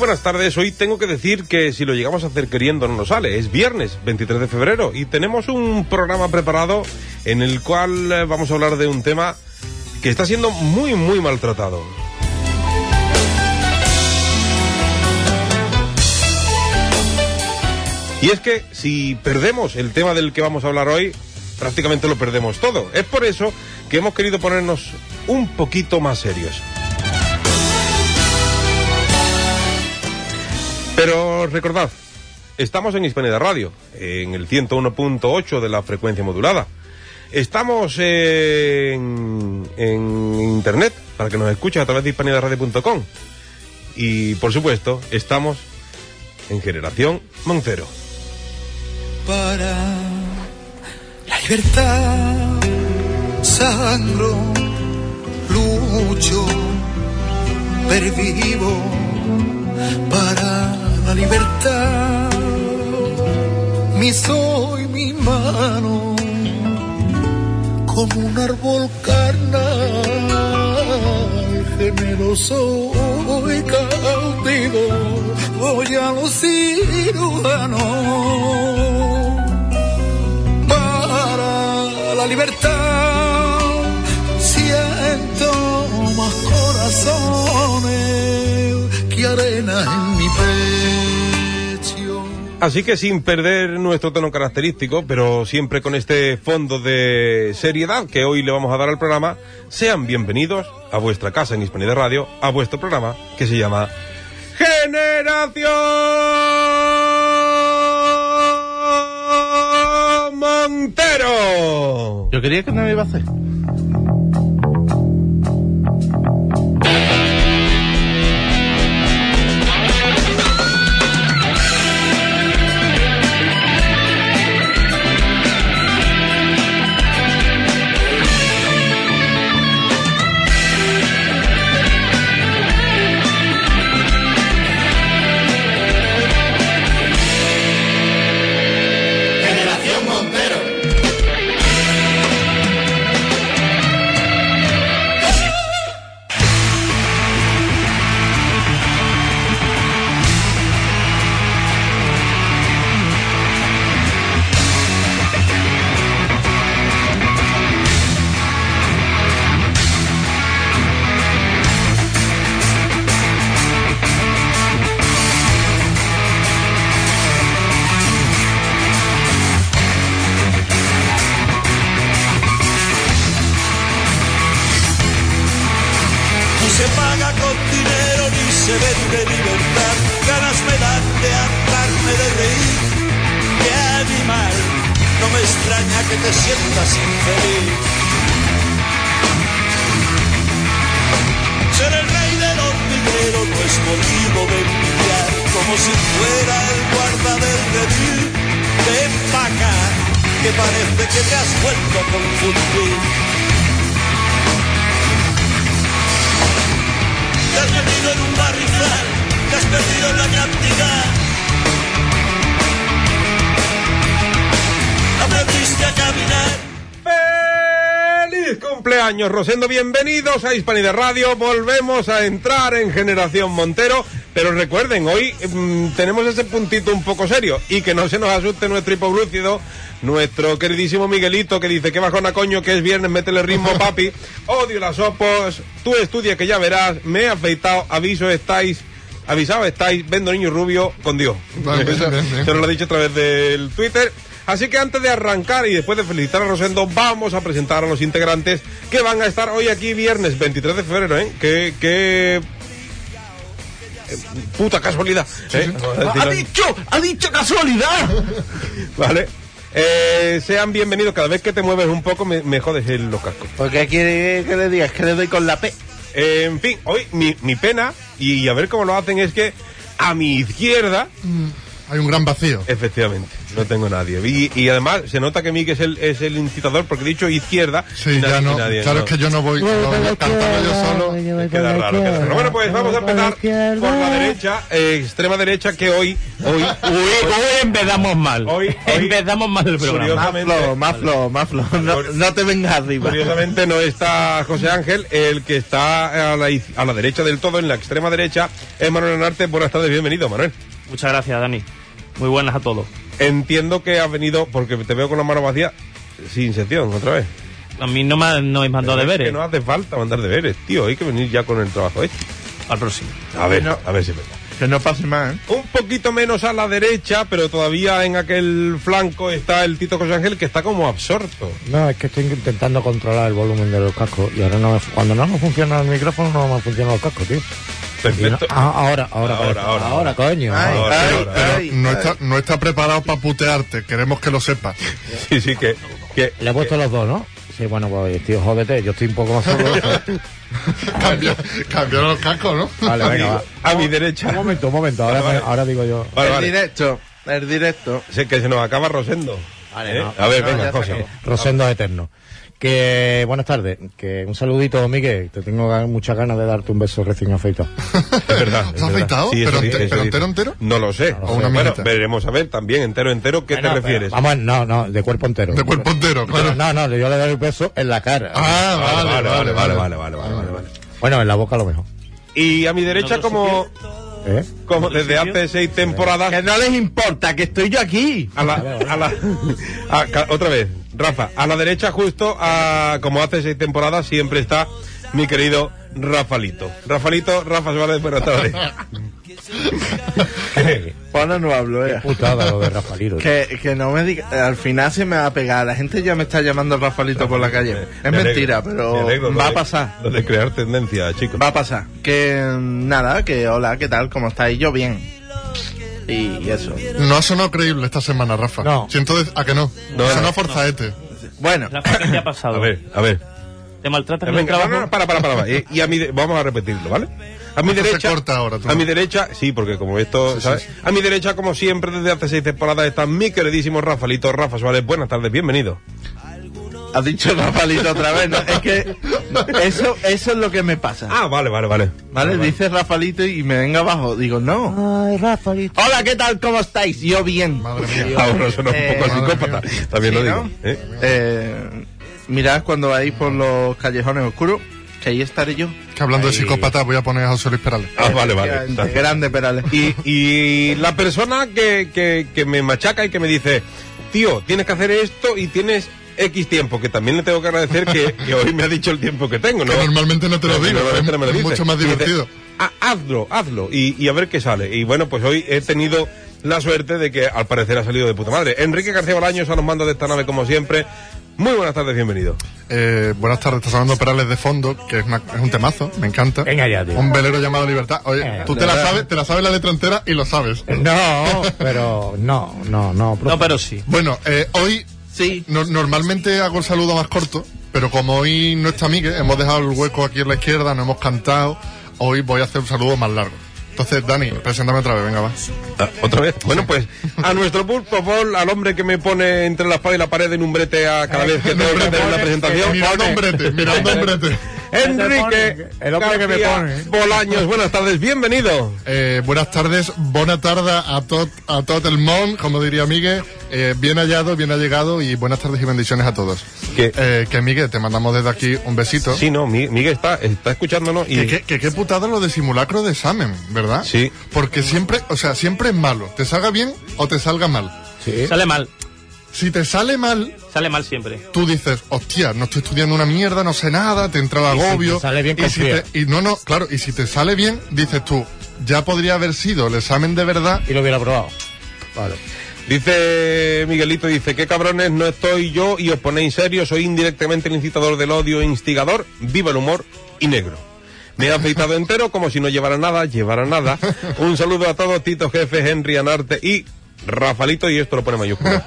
buenas tardes. Hoy tengo que decir que si lo llegamos a hacer queriendo no nos sale. Es viernes 23 de febrero y tenemos un programa preparado en el cual vamos a hablar de un tema que está siendo muy maltratado. Y es que si perdemos el tema del que vamos a hablar hoy, prácticamente lo perdemos todo. Es por eso que hemos querido ponernos un poquito más serios. Pero recordad, estamos en Hispanidad Radio, en el 101.8 de la frecuencia modulada. Estamos en internet, para que nos escuchen a través de hispanidadradio.com. Y, por supuesto, estamos en Generación Montero. Para la libertad sangro, lucho, pervivo. Para la libertad, mi soy, mi mano, como un árbol carnal, generoso y cautivo, voy a los cirujanos. Para la libertad, siento más corazones que arena en mi pecho. Así que sin perder nuestro tono característico, pero siempre con este fondo de seriedad que hoy le vamos a dar al programa, sean bienvenidos a vuestra casa en Hispanidad Radio, a vuestro programa que se llama Generación Montero. Yo quería que no me iba a hacer. Rosendo, bienvenidos a Hispanidad Radio. Volvemos a entrar en Generación Montero, pero recuerden, hoy tenemos ese puntito un poco serio y que no se nos asuste nuestro hipoglúcido, nuestro queridísimo Miguelito, que dice que bajona coño, que es viernes, métele ritmo, papi. Odio las opos, tú estudia que ya verás, me he afeitado, avisados estáis, vendo niño rubio con Dios. Se nos lo ha dicho a través del Twitter. Así que antes de arrancar y después de felicitar a Rosendo, vamos a presentar a los integrantes que van a estar hoy aquí viernes 23 de febrero, ¿eh? Que puta casualidad, ¿eh? Sí. ¡Ha dicho casualidad! Vale. Sean bienvenidos. Cada vez que te mueves un poco me jodes los cascos. ¿Por qué quiere que le digas? Que le doy con la P. En fin, hoy mi pena, y a ver cómo lo hacen, es que a mi izquierda Hay un gran vacío. Efectivamente, no tengo nadie. Y además se nota que Miguel es el incitador porque he dicho izquierda. Sí, ya no. Claro, es que yo no voy cantando yo solo. Queda raro. Bueno, pues vamos a empezar por la derecha, extrema derecha, que hoy empezamos mal. Hoy empezamos mal el programa. Más flow. No te vengas arriba. Curiosamente no está José Ángel, el que está a la derecha del todo, en la extrema derecha, es Manuel Anarte. Buenas tardes, bienvenido, Manuel. Muchas gracias, Dani. Muy buenas a todos. Entiendo que has venido, porque te veo con la mano vacía, sin sección, otra vez. A mí no me habéis mandado deberes. Que no hace falta mandar deberes, tío. Hay que venir ya con el trabajo hecho. Al próximo. A ver si es verdad. Que no pase más, ¿eh? Un poquito menos a la derecha, pero todavía en aquel flanco está el Tito José Ángel, que está como absorto. No, es que estoy intentando controlar el volumen de los cascos y ahora cuando no me funciona el micrófono no me funcionan los cascos, tío. Perfecto. Ahora, coño. No está preparado para putearte, queremos que lo sepas. Sí, que le he puesto los dos, ¿no? Sí, bueno, pues tío, jódete, yo estoy un poco más solo. Cambiaron los cascos, ¿no? Vale, venga, a mi derecha. Un momento, ahora digo yo. Vale. El directo. Sé que se nos acaba Rosendo. Vale, no. A ver, venga, José. Rosendo eterno. Que buenas tardes, que un saludito, Miguel, te tengo muchas ganas de darte un beso recién afeitado. Es verdad. ¿Has afeitado? Sí, ¿Pero entero? No lo sé. Bueno, veremos a ver también, entero, ¿qué te refieres? Vamos, no, de cuerpo entero. De cuerpo entero, claro. No, yo le doy el beso en la cara. Vale. Bueno, en la boca a lo mejor. Y a mi derecha como desde hace 6 temporadas. Que no les importa, que estoy yo aquí. Otra vez, Rafa, a la derecha justo, como hace 6 temporadas, siempre está mi querido Rafalito. Rafa Suárez, buenas tardes. Bueno, no hablo, Putada lo de Rafalito. Que no me diga, al final se me va a pegar. La gente ya me está llamando Rafalito por la calle. Es mentira, pero va a pasar. Lo de crear tendencia, chicos. Va a pasar. Que nada, que hola, ¿qué tal? ¿Cómo estáis? Yo bien. Y eso. No ha sonado creíble esta semana, Rafa. No. Siento ¿a que no? No ha sonado forzaete. Bueno. Rafa, ¿qué te ha pasado? A ver. ¿Te maltratas en el Venga, trabajo? no, para. Y vamos a repetirlo, ¿vale? A mi derecha, se corta ahora, a mi derecha, sí, porque como esto, ¿sabes? Sí. A mi derecha, como siempre, desde hace 6 temporadas, está mi queridísimo Rafalito, Rafa Suárez. Buenas tardes, bienvenido. Has dicho Rafalito otra vez, ¿no? Es que eso es lo que me pasa. Ah, vale. Vale, dice Rafalito y me venga abajo. Digo, no. Ay, Rafalito. Hola, ¿qué tal? ¿Cómo estáis? Yo bien. Madre mía. Ahora suena un poco psicópata. También sí, lo digo. ¿no? Mirad cuando vais por los callejones oscuros, que ahí estaré yo. Que hablando de psicópata voy a poner a José Luis Perales. Ah, vale. Grande Perales. Y la persona que me machaca y que me dice, tío, tienes que hacer esto y tienes X tiempo, que también le tengo que agradecer que hoy me ha dicho el tiempo que tengo, ¿no? Que normalmente no te lo digo, es mucho más divertido. Dice, hazlo y a ver qué sale. Y bueno, pues hoy he tenido la suerte de que al parecer ha salido de puta madre. Enrique García Bolaños a los mandos de esta nave como siempre. Muy buenas tardes, bienvenido. Buenas tardes, estás hablando de Perales de fondo, que es un temazo, me encanta. Venga ya, tío. Un velero llamado Libertad. Oye, tú te la sabes la letra entera y lo sabes. No, pero no. No, pero sí. Bueno, hoy sí. Normalmente hago el saludo más corto, pero como hoy no está Miguel, hemos dejado el hueco aquí en la izquierda, no hemos cantado, hoy voy a hacer un saludo más largo. Entonces, Dani, preséntame otra vez, venga, va. ¿Otra vez? Bueno, pues a nuestro pulpo, al hombre que me pone entre la espada y la pared en un brete a cada vez que tengo que hacer una presentación. Mirando un brete. Enrique, el hombre que me pone. Bolaños, buenas tardes, bienvenido. Buenas tardes, buena tarde a todo el mundo, como diría Miguel. Bien hallado, bien allegado y buenas tardes y bendiciones a todos. Que Miguel, te mandamos desde aquí un besito. Sí, no, Miguel está escuchándonos y... Qué putada lo de simulacro de examen, ¿verdad? Sí. Porque siempre es malo, te salga bien o te salga mal. Sí. Sale mal. Si te sale mal... Sale mal siempre. Tú dices, hostia, no estoy estudiando una mierda, no sé nada, te entra el agobio. Si te sale bien, y si te sale bien, dices tú, ya podría haber sido el examen de verdad. Y lo hubiera probado. Vale. Dice Miguelito, qué cabrones, no estoy yo y os ponéis serios, soy indirectamente el incitador del odio e instigador, viva el humor y negro. Me he afeitado entero como si no llevara nada. Un saludo a todos, Tito Jefe, Henry Anarte y Rafalito, y esto lo pone mayúscula.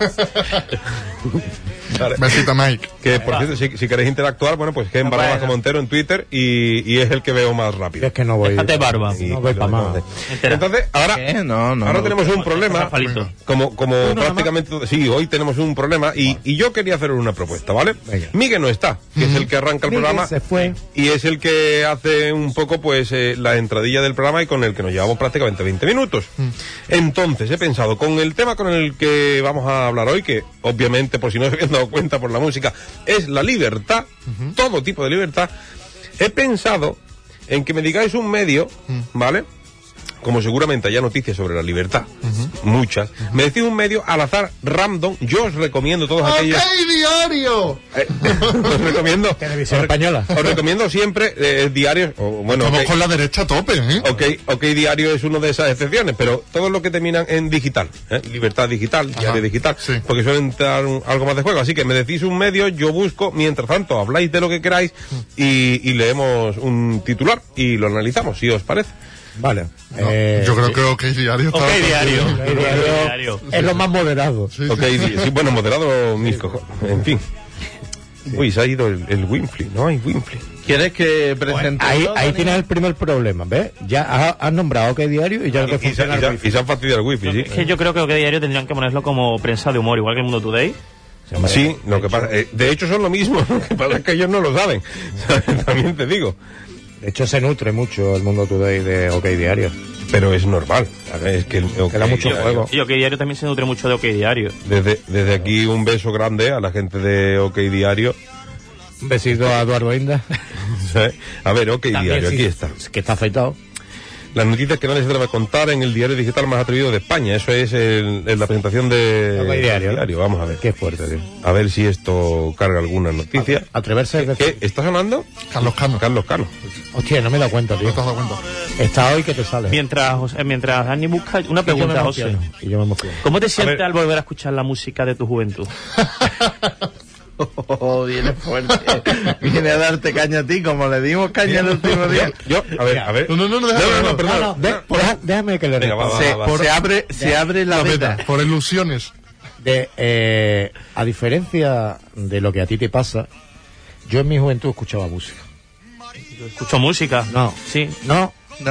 Vale. Besito, Mike. Que, por cierto, si queréis interactuar, bueno, pues que en Barbaja Montero en Twitter y es el que veo más rápido. Es que no voy. Déjate barba. No voy para más. Entonces, ahora tenemos un problema. Rafalito. Como prácticamente... Sí, hoy tenemos un problema y yo quería hacer una propuesta, ¿vale? Venga. Miguel no está, que es el que arranca el Miguel programa. se fue. Y es el que hace un poco, pues, la entradilla del programa y con el que nos llevamos prácticamente 20 minutos. Entonces, he pensado, con el tema con el que vamos a hablar hoy, que obviamente, por si no se habían dado cuenta por la música, es la libertad, todo tipo de libertad, he pensado en que me digáis un medio, ¿vale? Como seguramente haya noticias sobre la libertad, muchas, me decís un medio al azar, random. Yo os recomiendo todos aquellos... ¡Ok, diario! Os recomiendo... Televisión española. Os recomiendo siempre diarios... Bueno, Estamos okay, con la derecha a tope, ¿eh? ok, diario es una de esas excepciones, pero todo lo que terminan en digital, libertad digital, diario digital, sí. porque suelen entrar algo más de juego. Así que me decís un medio, yo busco, mientras tanto habláis de lo que queráis y leemos un titular y lo analizamos, si os parece. Vale. Yo creo que OK Diario está... Ok, diario. Diario es lo más moderado. Sí, Ok, sí, bueno, moderado mis cojones, en fin. Uy, se ha ido el Winfrey, no hay Winfrey. ¿Quieres que presente? Ahí tienes el primer problema, ¿ves? Ya has nombrado OK Diario y ya no te Y funciona el wifi. se han fastidiado el wifi, sí. Es que yo creo que OK Diario tendrían que ponerlo como prensa de humor, igual que el Mundo Today. Sí, lo que pasa, de hecho son lo mismo, lo que pasa es que ellos no lo saben, también te digo. De hecho, se nutre mucho el Mundo Today de OK Diario. Pero es normal, es que da mucho juego. Y OK Diario también se nutre mucho de OK Diario. Desde aquí un beso grande a la gente de OK Diario. Un besito a Eduardo Inda. A ver, OK También, Diario, sí, aquí está. Que está afeitado. Las noticias que nadie se atreve a contar en el diario digital más atrevido de España. Eso es la presentación de OK Diario. Vamos a ver. Qué fuerte, tío. A ver si esto carga alguna noticia. Atreverse es decir... ¿Qué? ¿Está sonando? Carlos Cano. Carlos Cano. Hostia, no me he dado cuenta, ¿No tío. te has dado cuenta? Está hoy que te sale. Mientras Dani busca una pregunta, José. Y yo me emociono. ¿Cómo te sientes ver. al volver a escuchar la música de tu juventud? Viene fuerte. Viene a darte caña a ti, como le dimos caña el último día. A ver. No, déjame. perdón. Déjame que le Venga, responda. va. Se abre la veda. Por ilusiones. A diferencia de lo que a ti te pasa, yo en mi juventud escuchaba música. Yo escucho música. No. Sí. No.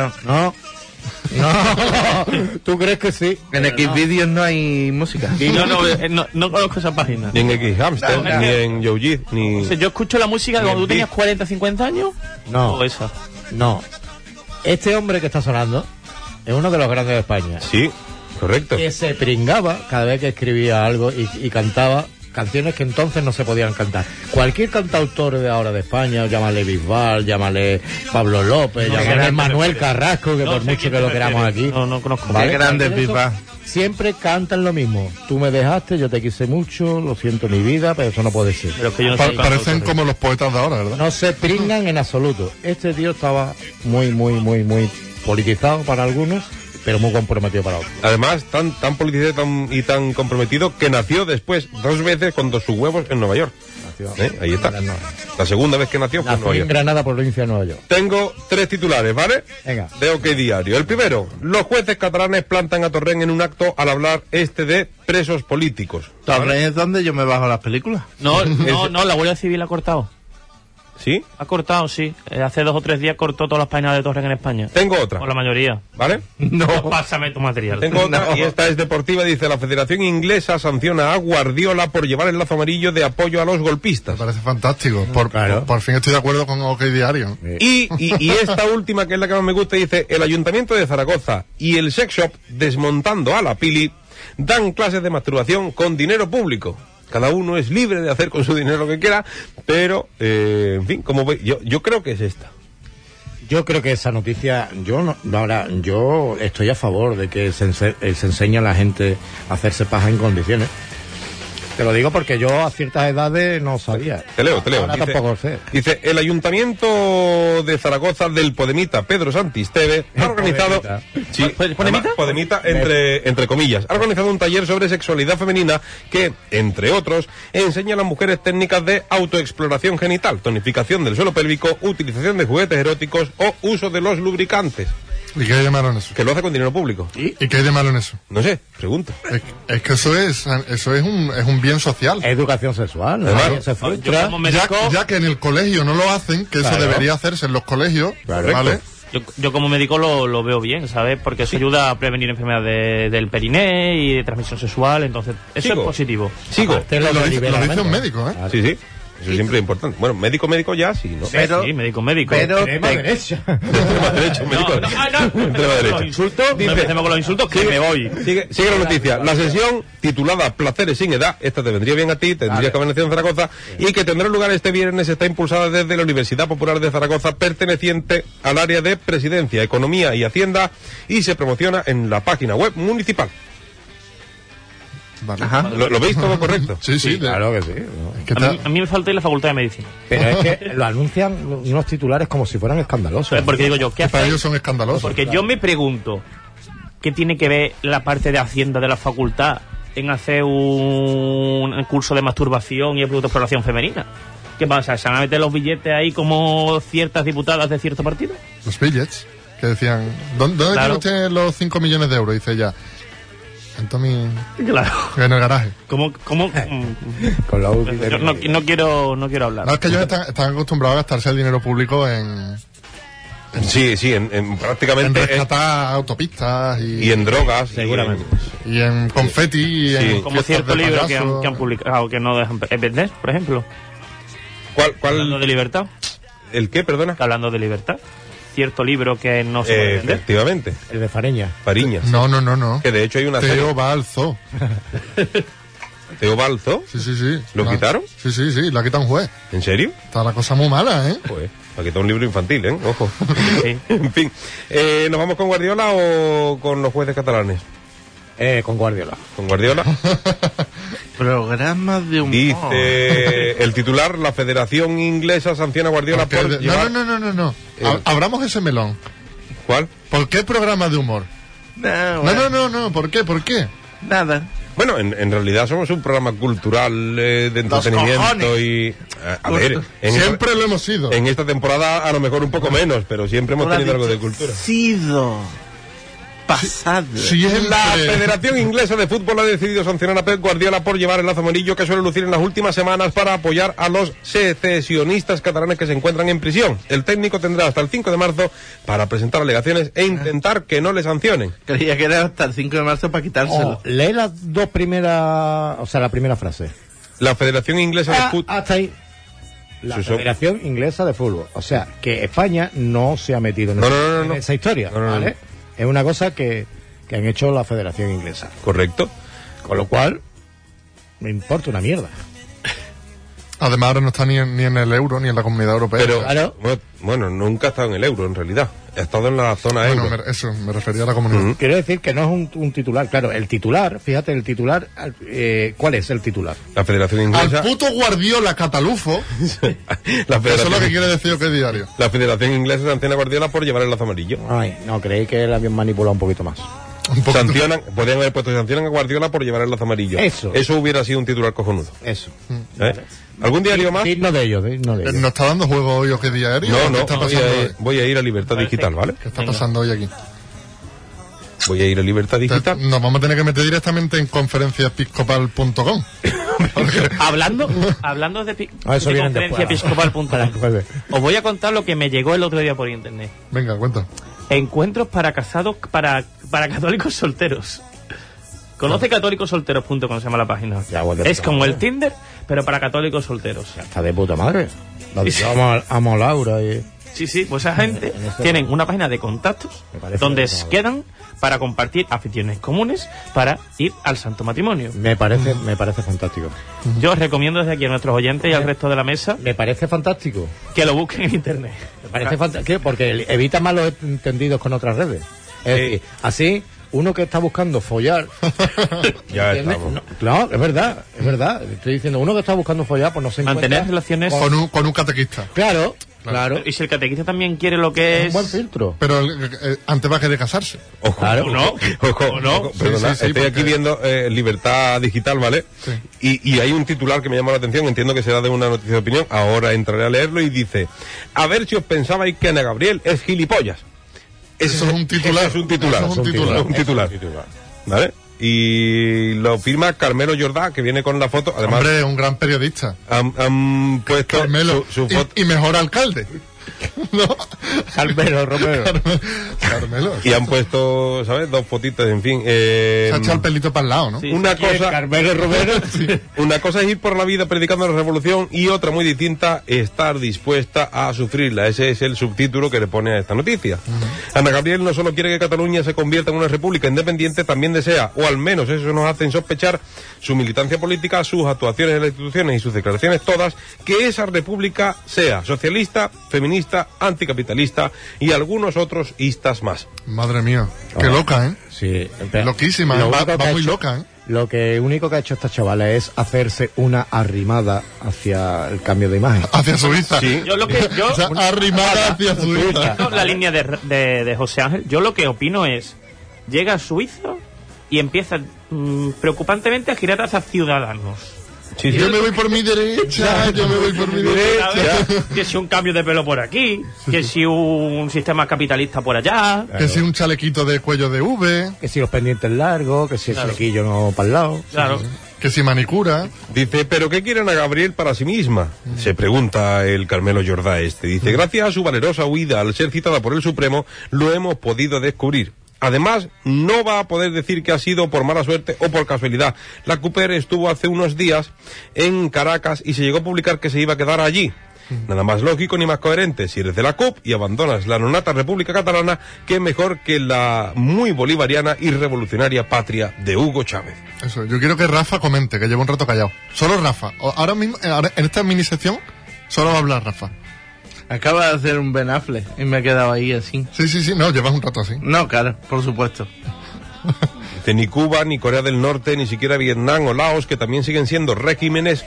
¿Tú crees que sí? En Xvideos no hay música. No conozco esa página. Ni en X-Hamster, No. ni en YoJit, ni... O sea, yo escucho la música de cuando tú tenías 40, 50 años. No. O esa. No. Este hombre que está sonando es uno de los grandes de España. Sí, correcto. Que se pringaba cada vez que escribía algo y cantaba canciones que entonces no se podían cantar. Cualquier cantautor de ahora de España, llámale Bisbal, llámale Pablo López, llámale Manuel Carrasco, que No por sé mucho quién que te lo queramos refieres. aquí. No conozco. ¿Vale? Qué grande Cualquier Bisbal. eso, siempre cantan lo mismo. Tú me dejaste, yo te quise mucho, lo siento mi vida, pero eso no puede ser. Pero es que yo no sé Parecen como los poetas de ahora, ¿verdad? No se pringan en absoluto. Este tío estaba muy politizado para algunos, pero muy comprometido para otros. Además, tan politizado y tan comprometido que nació después 2 veces con 2 sus huevos en Nueva York. Ahí está. La segunda vez que nació fue en Nació Nueva en York. Granada, provincia de Nueva York. Tengo 3 titulares, ¿vale? Venga. De OK Diario. El primero, los jueces catalanes plantan a Torrent en un acto al hablar de presos políticos. ¿Torrent es donde yo me bajo las películas? No, la Guardia Civil ha cortado. ¿Sí? Ha cortado, sí. Hace 2 o 3 días cortó todas las páginas de Torrent en España. Tengo otra, O la mayoría. ¿vale? No. Pásame tu material. Tengo otra, y esta es deportiva. Dice, la Federación Inglesa sanciona a Guardiola por llevar el lazo amarillo de apoyo a los Me golpistas. parece fantástico. Por fin estoy de acuerdo con OK Diario. Y esta última, que es la que más me gusta, dice, el Ayuntamiento de Zaragoza y el Sex Shop, desmontando a la Pili, dan clases de masturbación con dinero público. Cada uno es libre de hacer con su dinero lo que quiera, pero, en fin, como ve, yo creo que es esta. Yo creo que esa noticia, yo estoy a favor de que se enseñe a la gente a hacerse paja en condiciones. Te lo digo porque yo a ciertas edades no sabía. Te leo. Ahora tampoco sé. Dice, el Ayuntamiento de Zaragoza del Podemita Pedro Santisteve ha organizado... Podemita. Sí, ¿Podemita? Podemita entre comillas. Ha organizado un taller sobre sexualidad femenina que, entre otros, enseña a las mujeres técnicas de autoexploración genital, tonificación del suelo pélvico, utilización de juguetes eróticos o uso de los lubricantes. ¿Y qué hay de malo en eso? Que lo hace con dinero público. ¿Y qué hay de malo en eso? No sé, pregunto. Es que eso es un bien social. Educación sexual, ¿no? Además, Se frustra. Yo como médico, Ya que en el colegio no lo hacen, que eso Claro. debería hacerse en los colegios, Claro. ¿vale? yo como médico lo veo bien, ¿sabes? Porque eso ayuda a prevenir enfermedades del periné y de transmisión sexual, entonces eso Sigo. es positivo. Sigo. Aparte, Lo dice liberamente. un médico, ¿eh? Sí, sí. Eso siempre es importante. Bueno, médico ya, sí, ¿no? Pero- Sí, médico. Pero Extrema derecha. Extrema derecha, médico. Extrema derecha. Los insultos, no empecemos con los insultos, que me voy. Sigue la noticia. La sesión titulada Placeres sin edad, esta te vendría bien a ti, tendrías que haber nacido en Zaragoza, y que tendrá lugar este viernes, está impulsada desde la Universidad Popular de Zaragoza, perteneciente al área de Presidencia, Economía y Hacienda, y se promociona en la página web municipal. Vale. Ajá. ¿Lo veis todo correcto? Sí, sí. Claro que sí. ¿no? Es que A mí me falta ir a la facultad de medicina. Pero es que lo anuncian unos titulares como si fueran escandalosos. Porque digo yo, ¿qué para hace? ellos son escandalosos. Porque yo me pregunto, ¿qué tiene que ver la parte de Hacienda de la facultad en hacer un curso de masturbación y de exploración femenina? ¿Qué pasa? ¿Se van a meter los billetes ahí como ciertas diputadas de cierto partido? Los billets, que decían, ¿dónde Claro. tiene usted los 5 millones de euros? Dice ella, en Claro. en el garaje. ¿Cómo? Con la UCI Yo no quiero hablar. No, es que ellos están acostumbrados a gastarse el dinero público en Sí, prácticamente rescatar autopistas y en drogas. Seguramente. y en confeti y en Como fiestas cierto de libro que payaso. han publicado que no dejan vender, por ejemplo. Hablando ¿Cuál? de libertad. ¿El qué, perdona? Hablando de libertad. Cierto libro que no se puede vender. Efectivamente, El de Fareña. Fariñas. No. Que de hecho hay una Teo serie. va al zoo. ¿Teo Balzo? Sí. ¿Lo quitaron? Sí, la quita un juez. ¿En serio? Está la cosa muy mala, ¿eh? Pues, ha quitado un libro infantil, ¿eh? Ojo. Sí. En fin, ¿nos vamos con Guardiola o con los jueces catalanes? Con Guardiola. Con Guardiola. Programas de humor. Dice el titular, la Federación Inglesa sanciona a Guardiola Porque por llevar... No. Abramos ese melón. ¿Cuál? ¿Por qué programa de humor? No, bueno, No. ¿Por qué? nada. Bueno, en realidad somos un programa cultural de entretenimiento cojones. y... a ver, Siempre lo hemos sido. en esta temporada a lo mejor un poco menos, pero siempre hemos tenido algo de cultura. Sido. Pasado. Siempre. La Federación Inglesa de Fútbol ha decidido sancionar a Pep Guardiola por llevar el lazo amarillo que suele lucir en las últimas semanas para apoyar a los secesionistas catalanes que se encuentran en prisión. El técnico tendrá hasta el 5 de marzo para presentar alegaciones e intentar que no le sancionen. Creía que era hasta el 5 de marzo para quitárselo. Lee las dos primeras, o sea, la primera frase. La Federación Inglesa de Fútbol... Hasta ahí. La Sí, sí. Federación Inglesa de Fútbol. O sea, que España no se ha metido en, No. en esa historia, No. ¿vale? Es una cosa que han hecho la Federación Inglesa. Correcto. Con lo cual, me importa una mierda. Además ahora no está ni en el euro ni en la Comunidad Europea. Pero, Claro. bueno, nunca ha estado en el euro, en realidad. Ha estado en la zona Bueno, euro. me refería a la Comunidad. Quiero decir que no es un titular. Claro, el titular, fíjate, el titular, ¿cuál es el titular? La Federación Al Inglesa... puto Guardiola catalufo, la, eso es lo que Federación, quiere decir o qué diario. la Federación Inglesa sanciona a Guardiola por llevar el lazo amarillo. Ay, no, creí que la habían manipulado un poquito más. Un poquito. Podrían haber puesto sancionan a Guardiola por llevar el lazo amarillo. Eso. Hubiera sido un titular cojonudo. Eso. ¿Eh? ¿Algún diario más? Digno de ellos, digno de ellos. ¿No está dando juego hoy o qué diario? No, ¿Qué está pasando hoy? voy a ir a Libertad Digital, ¿vale? ¿Qué está pasando hoy aquí? Voy a ir a Libertad Digital. Nos vamos a tener que meter directamente en conferenciaepiscopal.com. Hablando de Eso viene después. conferenciaepiscopal.com, os voy a contar lo que me llegó el otro día por internet. Venga, cuenta. Encuentros para casados, para católicos solteros. Conoce católicosolteros.com, se llama la página. Ya, bueno, Es como el Tinder, pero para católicos solteros. Está de puta madre. Amo a Laura y... Sí, pues esa gente tienen una página de contactos Me parece donde de se puta madre. quedan para compartir aficiones comunes para ir al santo matrimonio. Me parece fantástico. Yo os recomiendo desde aquí a nuestros oyentes y al resto de la mesa Me parece fantástico. que lo busquen en internet. Me parece fantástico porque evita malos entendidos con otras redes. Es decir, así, uno que está buscando follar... Ya ¿entiendes? estamos. No, claro, es verdad. Estoy diciendo, uno que está buscando follar, pues no se encuentra... Mantener relaciones... Con un catequista. Claro. Y si el catequista también quiere lo que Es es... un buen filtro. Pero antes va a querer casarse. Ojo, Claro. ojo, ojo, perdona, sí, estoy porque- aquí viendo Libertad Digital, ¿vale? Sí. Y hay un titular que me llama la atención, entiendo que será de una noticia de opinión, ahora entraré a leerlo y dice, a ver si os pensabais que Ana Gabriel es gilipollas. Eso es un titular. Es un titular. ¿Vale? Y lo firma Carmelo Jordá, que viene con la foto. Además, hombre, un gran periodista. Han puesto Carmelo, su foto. Y mejor alcalde. ¿No? Carmelo Romero. Carmelo. Y han puesto, ¿sabes? Dos fotitos, en fin. Se ha echado el pelito para el lado, ¿no? Sí. Una cosa. Carmelo Romero. Sí. Una cosa es ir por la vida predicando la revolución y otra muy distinta, estar dispuesta a sufrirla. Ese es el subtítulo que le pone a esta noticia. Ana Gabriel no solo quiere que Cataluña se convierta en una república independiente, también desea, o al menos eso nos hacen sospechar, su militancia política, sus actuaciones en las instituciones y sus declaraciones todas, que esa república sea socialista, feminista, anticapitalista y algunos otros istas más. Madre mía, qué loca, ¿eh? Sí. Loquísima, va muy loca, ¿eh? Lo que único que ha hecho esta chavala es hacerse una arrimada hacia el cambio de imagen. Hacia Suiza. Sí. O sea, arrimada hacia Suiza. La línea de José Ángel, yo lo que opino es, llega a Suiza y empieza preocupantemente a girar hacia Ciudadanos. Sí, Yo me voy por mi derecha, Que si un cambio de pelo por aquí, que si un sistema capitalista por allá. Que si un chalequito de cuello de V. Que si los pendientes largos, que si el flequillo no para el lado. Claro. Que si manicura. Dice, ¿pero qué quiere Ana Gabriel para sí misma? Se pregunta el Carmelo Jordá este. Dice, gracias a su valerosa huida al ser citada por el Supremo, lo hemos podido descubrir. Además, no va a poder decir que ha sido por mala suerte o por casualidad. La Cooper estuvo hace unos días en Caracas y se llegó a publicar que se iba a quedar allí. Nada más lógico ni más coherente. Si eres de la CUP y abandonas la nonata República Catalana, qué mejor que la muy bolivariana y revolucionaria patria de Hugo Chávez. Eso, yo quiero que Rafa comente, que lleva un rato callado. Solo Rafa. Ahora mismo, en esta mini sección, solo va a hablar Rafa. Acaba de hacer un Ben Affleck y me he quedado ahí así. Sí, no, llevas un rato así. No, claro, por supuesto. Ni Cuba, ni Corea del Norte, ni siquiera Vietnam o Laos, que también siguen siendo regímenes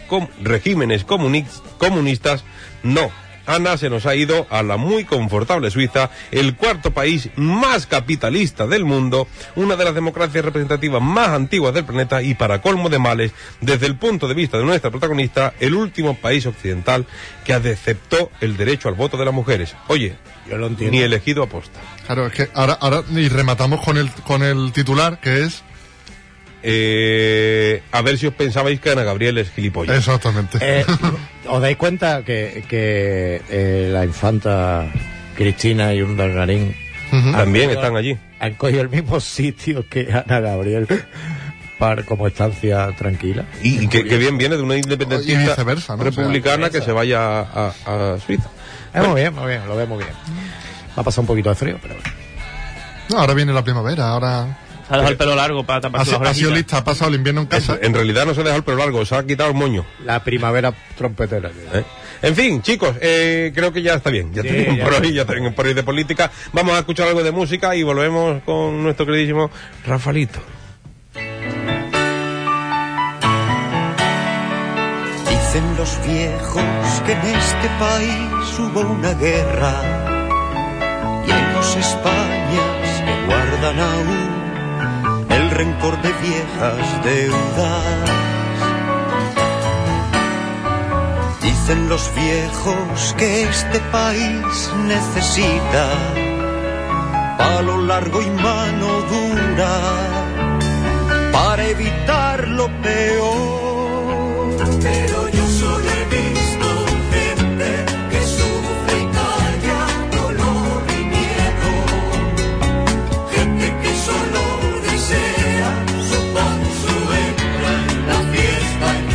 comunistas, no. Ana se nos ha ido a la muy confortable Suiza, el cuarto país más capitalista del mundo, una de las democracias representativas más antiguas del planeta y, para colmo de males, desde el punto de vista de nuestra protagonista, el último país occidental que aceptó el derecho al voto de las mujeres. Oye, yo lo entiendo. Ni elegido aposta. Claro, es que ahora y rematamos con el titular, que es... a ver si os pensabais que Ana Gabriel es gilipollas. Exactamente. ¿Os dais cuenta que la infanta Cristina y Urdangarín también están allí? Han cogido el mismo sitio que Ana Gabriel como estancia tranquila. Y que bien viene de una independentista ¿no? republicana, o sea, que se vaya a Suiza. Muy bien, lo veo muy bien. Va a pasar un poquito de frío, pero bueno. No, ahora viene la primavera, ahora... Se ha dejado el pelo largo para taparse las orejitas. Ha sido lista, ha pasado el invierno en casa. En realidad no se ha dejado el pelo largo, se ha quitado el moño. La primavera trompetera. En fin, chicos, creo que ya está bien. Ya tenemos por hoy de política. Vamos a escuchar algo de música y volvemos con nuestro queridísimo Rafaelito. Dicen los viejos que en este país hubo una guerra y hay dos Españas que guardan aún el rencor de viejas deudas. Dicen los viejos que este país necesita palo largo y mano dura para evitar lo peor. Pero yo solo he visto gente que sufre y calla dolor y miedo, gente que solo desea su pan, su hembra en la fiesta en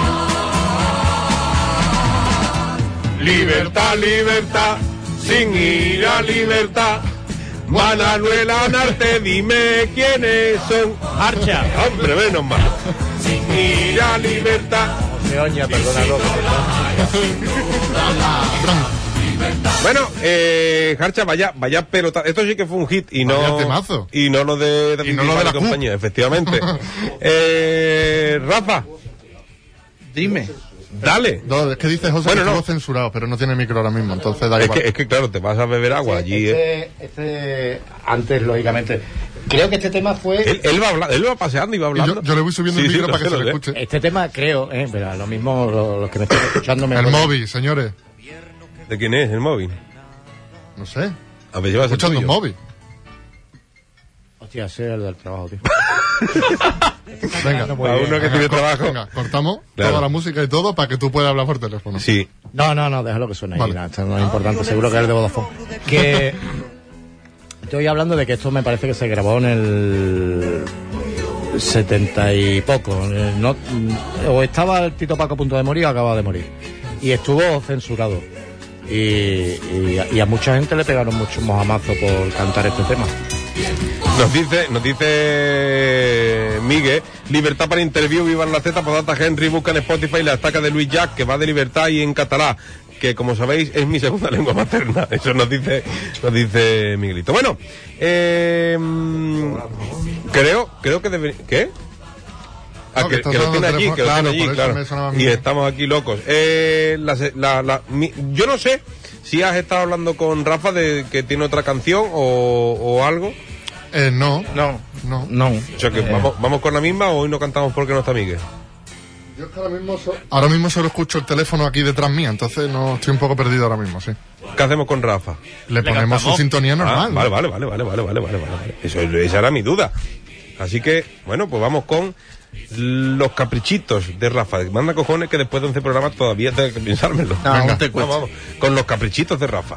paz. Libertad, libertad, sin ir a libertad. Manuela Narte, dime quiénes son. Archa. Hombre, menos mal. Sin ir a libertad. Oña, perdónalo. Bueno, Harcha, vaya pelota. Esto sí que fue un hit y no temazo. Y no lo de y no lo de la compañía, efectivamente. Rafa, Dime. dale. No, es que dice José que estuvo censurado, pero no tiene micro ahora mismo, entonces da igual. Es que claro, te vas a beber agua allí. Antes, lógicamente. Creo que este tema fue... Él va paseando y va hablando. Yo le voy subiendo el micro para que se le escuche. Este tema creo, pero lo mismo los que me están escuchando... El móvil, señores. ¿De quién es el móvil? No sé. A ver, llevas escuchando un móvil. Hostia, ese es el del trabajo, tío. Venga, para uno que tiene trabajo. Venga, cortamos Claro. toda la música y todo para que tú puedas hablar por teléfono. Sí. No, déjalo que suene ahí. Vale. Nada, esto no es importante, seguro que es el de Vodafone. Que estoy hablando de que esto me parece que se grabó en el 70 y poco. No, o estaba el Tito Paco a punto de morir o acababa de morir. Y estuvo censurado. Y a mucha gente le pegaron muchos mojamazos por cantar este tema. Nos dice Miguel, libertad para interview, vivan la Z, Podata Henry, busca en Spotify la estaca de Luis Jack, que va de libertad y en catalán, que como sabéis es mi segunda lengua materna. Eso nos dice Miguelito. Bueno, creo que debe... ¿Qué? Ah, No, que estás lo dando tiene allí, teléfono, que lo claro, tiene allí, por eso claro. me sonaba a mí. Y estamos aquí locos. Yo no sé si has estado hablando con Rafa de que tiene otra canción o algo. No. O sea que vamos con la misma, o hoy no cantamos porque no está Miguel. Yo es que ahora mismo solo escucho el teléfono aquí detrás mía, entonces no estoy un poco perdido ahora mismo, sí. ¿Qué hacemos con Rafa? Le ponemos su sintonía normal. Vale. Esa era mi duda. Así que, bueno, pues vamos con los caprichitos de Rafa. Manda cojones que después de 11 programas todavía tengo que pensármelo. No, Venga. no te cuesta. Vamos, con los caprichitos de Rafa.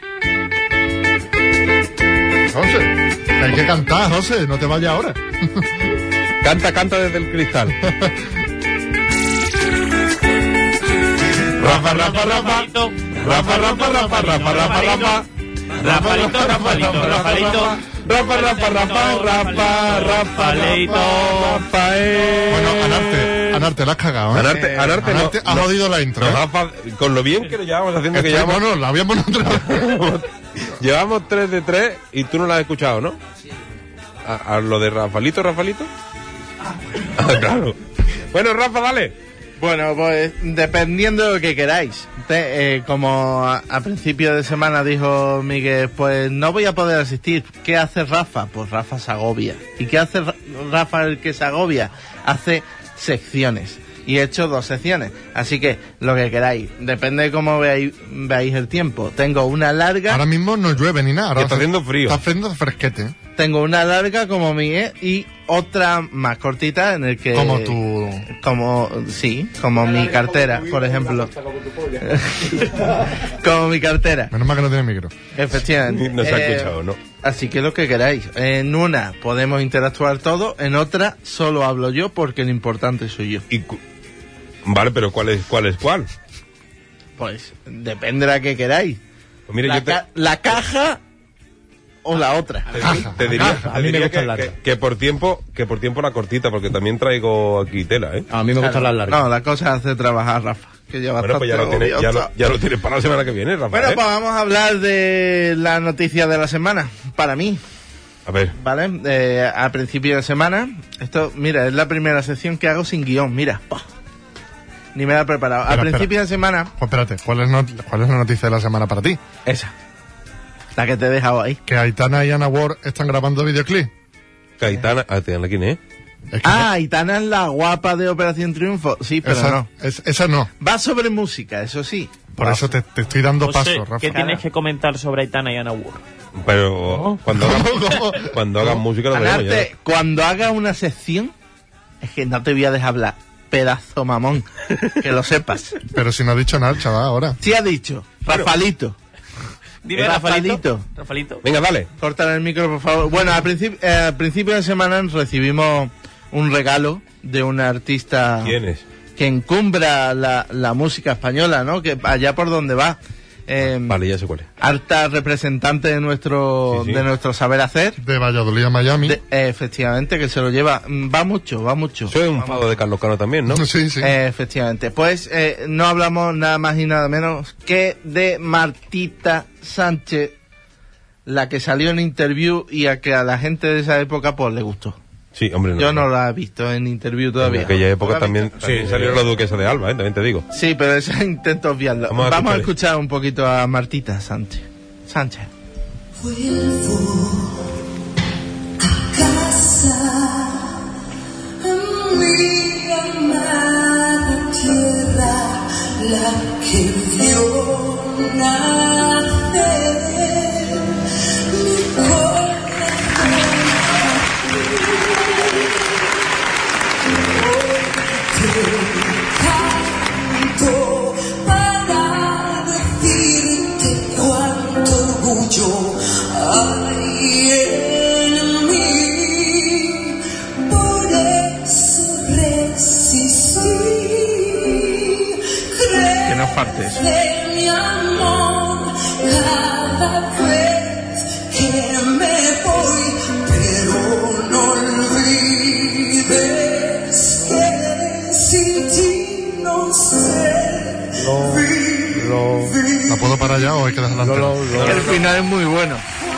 José, hay que cantar, José, no te vayas ahora. Canta desde el cristal. Rafa. Rafalito, Rafalito. Rafael. Anarte, la has cagado, ¿eh? Anarte no. has jodido la intro, Nos ¿eh? ha con lo bien que lo llevamos haciendo, que Estoy- llevamos, la habíamos llevamos 3 de 3 y tú no la has escuchado, ¿no? A lo de Rafalito. Ah, claro. Bueno, Rafa, dale. Bueno, pues dependiendo de lo que queráis. Como a principio de semana dijo Miguel, pues no voy a poder asistir. ¿Qué hace Rafa? Pues Rafa se agobia. ¿Y qué hace Rafa el que se agobia? Hace secciones. Y he hecho 2 secciones. Así que lo que queráis. Depende de cómo veáis el tiempo. Tengo una larga. Ahora mismo no llueve ni nada. Ahora Está haciendo frío. Está haciendo fresquete. Tengo una larga como Miguel y otra más cortita en el que... Como tú. Como mi cartera, por ejemplo. Como mi cartera. Menos mal que no tiene micro. Efectivamente. No se ha escuchado, ¿no? Así que lo que queráis. En una podemos interactuar todos, en otra solo hablo yo porque el importante soy yo. Vale, pero ¿cuál es cuál? Pues depende de la que queráis. Pues mira, La caja o la otra. te diría, A mí me gusta el largo. que por tiempo la cortita, porque también traigo aquí tela, ¿eh? A mí me gustan las largas. No, la cosa es hacer trabajar a Rafa. Que ya Bueno, pues ya lo tienes, ya lo tienes para la semana que viene, Rafa. Bueno, pues vamos a hablar de la noticia de la semana. Para mí, A ver, ¿vale? A principio de semana, esto, mira, es la primera sección que hago sin guión, mira. ¡Pah! Ni me la he preparado. Espera, A principio de semana, Pues espérate, ¿cuál es la noticia de la semana para ti? esa. La que te he dejado ahí. Que Aitana y Ana Ward están grabando videoclip. Caetana, ¿quién es? Es que Aitana es la guapa de Operación Triunfo. Sí, pero esa, no. esa no. Va sobre música, eso sí. Por eso te estoy dando José, paso, Rafa. ¿qué tienes que comentar sobre Aitana y Ana Ward? Pero cuando hagan música lo veremos ya. Anarte, cuando haga una sección, es que no te voy a dejar hablar. Pedazo mamón. Que lo sepas. Pero si no ha dicho nada, chaval, ahora. Sí ha dicho. Rafalito. Dime, Rafalito. Rafalito. Venga, dale. Córtale el micro, por favor. Bueno, al principio de semana recibimos un regalo de una artista ¿Quién es? que encumbra la música española, ¿no? Que allá por donde va. Vale, ya sé cuál es. Harta representante de nuestro Sí, sí. de nuestro saber hacer. De Valladolid a Miami. Efectivamente, que se lo lleva. Va mucho. Soy un fado de Carlos Cano también, ¿no? Sí, sí. Efectivamente. Pues no hablamos nada más y nada menos que de Martita Sánchez, la que salió en Interview y a que a la gente de esa época pues le gustó. Sí, hombre. Yo no la he visto en Interview todavía. En aquella época ¿Tú la has también, visto? salió la duquesa de Alba, también te digo. Sí, pero eso intento obviarlo. Vamos a Vamos a escuchar. escuchar un poquito a Martita Sánchez. Vuelvo a casa, a mi amada tierra, la que vio nacer mi corazón. partes. De mi amor, cada vez que me voy, pero no olvides que sin ti no sé vivir. ¿La puedo parar ya o hay que dejarla entera? El final es muy bueno.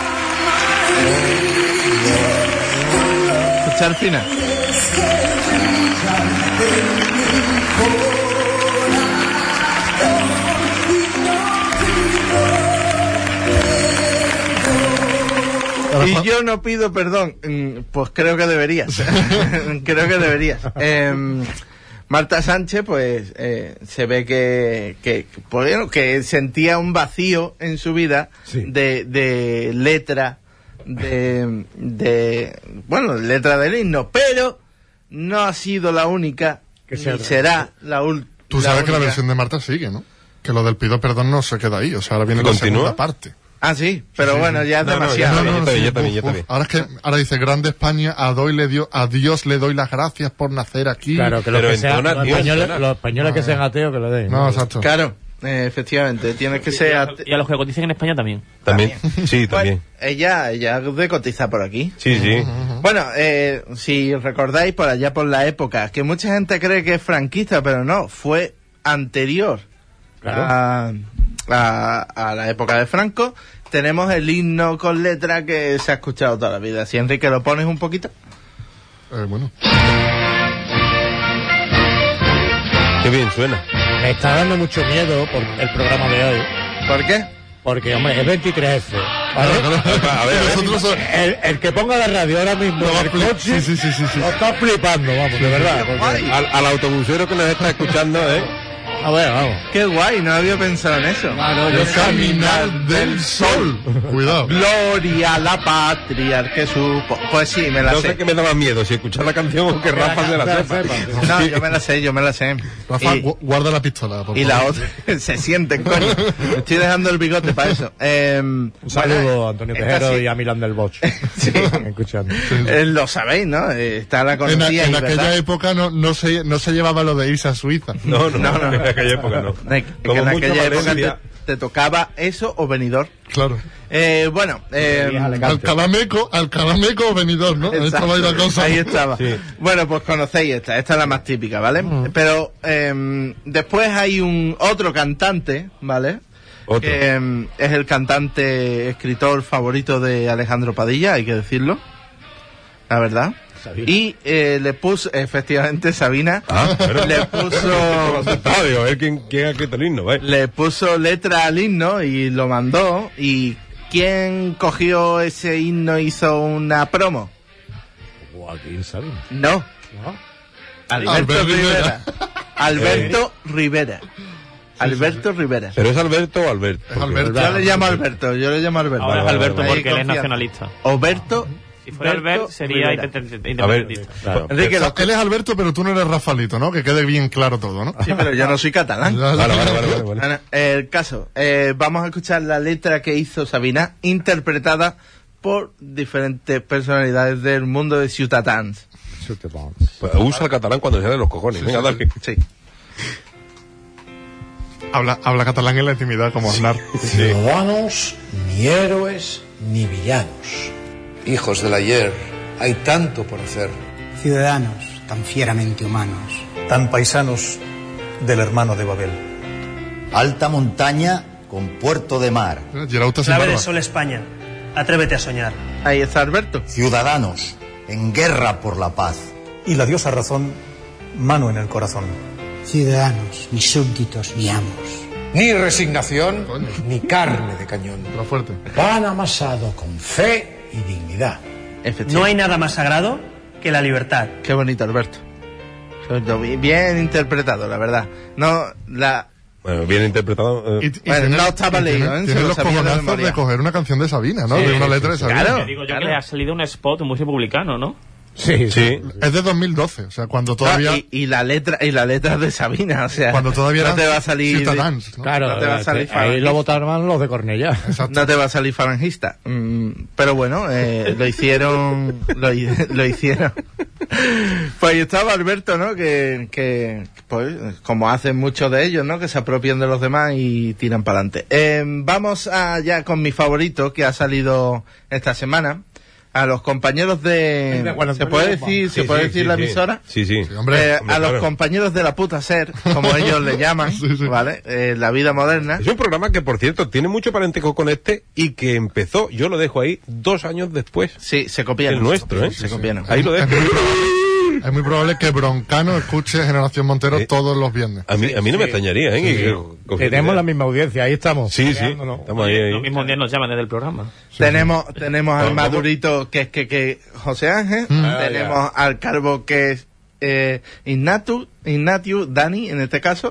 Escucha el final. Y yo no pido perdón. Pues creo que deberías. Creo que deberías. Marta Sánchez, pues, se ve que sentía un vacío en su vida, sí, de letra, letra del himno, pero no ha sido la única, ni será la última. Tú sabes que la versión de Marta sigue, ¿no? Que lo del pido perdón no se queda ahí, o sea, ahora viene la segunda parte. Ah, sí, pero sí, bueno, ya es demasiado. Yo también. Ahora dice, grande España, a Dios le doy las gracias por nacer aquí. Claro, que los españoles que sean ateos que lo den. No, exacto. Claro, efectivamente, tiene que ser y a los que cotizan en España también. También, sí, también. Pues, ella de cotizar por aquí. Sí, sí. Bueno, si recordáis, por allá por la época, que mucha gente cree que es franquista, pero no, fue anterior, claro, a la época de Franco. Tenemos el himno con letra que se ha escuchado toda la vida. Si Enrique lo pones un poquito. Bueno. Qué bien suena. Me está dando mucho miedo por el programa de hoy. ¿Por qué? Porque, hombre, es 23F. ¿Vale? A ver, nosotros el que ponga la radio ahora mismo en el coche, sí. lo está flipando, vamos, de verdad. Porque... Al autobusero que nos está escuchando, A ver, vamos. Qué guay, no había pensado en eso. Claro, el caminar del sol. Cuidado. Gloria a la patria, Jesús. Pues sí, me la sé. No sé qué me da más miedo, si escuchar la canción o que Rafa se la sepa. No, yo me la sé. Rafa, guarda la pistola, por favor. Y la otra, se sienten, coño. Estoy dejando el bigote para eso. Un saludo a Antonio Tejero y a Milán del Bosch. Sí. Escuchando. Lo sabéis, ¿no? Está la conocida. En aquella época no se llevaba lo de irse a Suiza. No. En aquella época no. En aquella época te tocaba eso o venidor. Claro. Bueno, al calameco o venidor, ¿no? Ahí estaba la cosa. Ahí estaba. Sí. Bueno, pues conocéis esta es la más típica, ¿vale? Pero después hay otro cantante, ¿vale? Otro. Que es el cantante, escritor favorito de Alejandro Padilla, hay que decirlo, la verdad. Sabina. Y le puso, efectivamente, Sabina, le puso... ¿Quién ha escrito el himno? Le puso letra al himno y lo mandó. ¿Y quién cogió ese himno e hizo una promo? Joaquín Sabina. No. Alberto Rivera. Alberto Rivera. Alberto Rivera. ¿Pero es Alberto o Alberto? Es Alberto. Yo le llamo Alberto. Ahora es Alberto porque él es nacionalista. Alberto. Si fuera Albert, sería independentista. Claro. Enrique, él es Alberto, pero tú no eres Rafalito, ¿no? Que quede bien claro todo, ¿no? Sí, pero yo no soy catalán. Vale. El caso, vamos a escuchar la letra que hizo Sabina, interpretada por diferentes personalidades del mundo de Ciutadans. Pues usa el catalán cuando se de los cojones. Venga, dale. Sí. Habla catalán en la intimidad, como Aznar. Ciudadanos, ni héroes, ni villanos. Hijos del ayer, hay tanto por hacer. Ciudadanos tan fieramente humanos, tan paisanos del hermano de Babel. Alta montaña con puerto de mar. Clave de sol España, atrévete a soñar. Ahí está Alberto. Ciudadanos en guerra por la paz. Y la diosa razón, mano en el corazón. Ciudadanos, ni súbditos, ni amos. Ni resignación, ni carne de cañón. Lo fuerte. Pan amasado con fe y dignidad. No hay nada más sagrado que la libertad. Qué bonito, Alberto. Bien interpretado, la verdad. Bueno, bien interpretado. No estaba leído, Tiene los cojonazos de coger una canción de Sabina, ¿no? Sí, de una letra de Sabina. Claro. Digo yo que le ha salido un spot muy republicano, ¿no? Sí, Sí. Es de 2012, o sea, cuando todavía... Y la letra de Sabina, o sea, Cuando todavía no eran te va a salir Ciutadans, ¿no? Claro, no te va a salir ahí lo votaron los de Cornellá. Exacto. no te va a salir falangista. Pero bueno, lo hicieron, lo hicieron. Pues ahí estaba Alberto, ¿no? Que pues, como hacen muchos de ellos, ¿no? Que se apropian de los demás y tiran para adelante. Vamos ya con mi favorito que ha salido esta semana. A los compañeros de... ¿Se puede decir la emisora? Sí, sí. Hombre, A los claro. compañeros de la puta ser, como ellos le llaman, ¿vale? La vida moderna. Es un programa que, por cierto, tiene mucho parentesco con este y que empezó, yo lo dejo ahí, 2 años después. Sí, se copiaron. El nuestro, ¿eh? Se copiaron. Ahí lo dejo. es muy probable que Broncano escuche Generación Montero todos los viernes. A mí no me extrañaría, ¿eh? Tenemos la misma audiencia, ahí estamos. Sí, sí. Creándonos. Estamos ahí. Los mismos días nos llaman desde el programa. Tenemos al madurito que es que José Ángel. Tenemos al calvo que es Ignatius, Dani en este caso.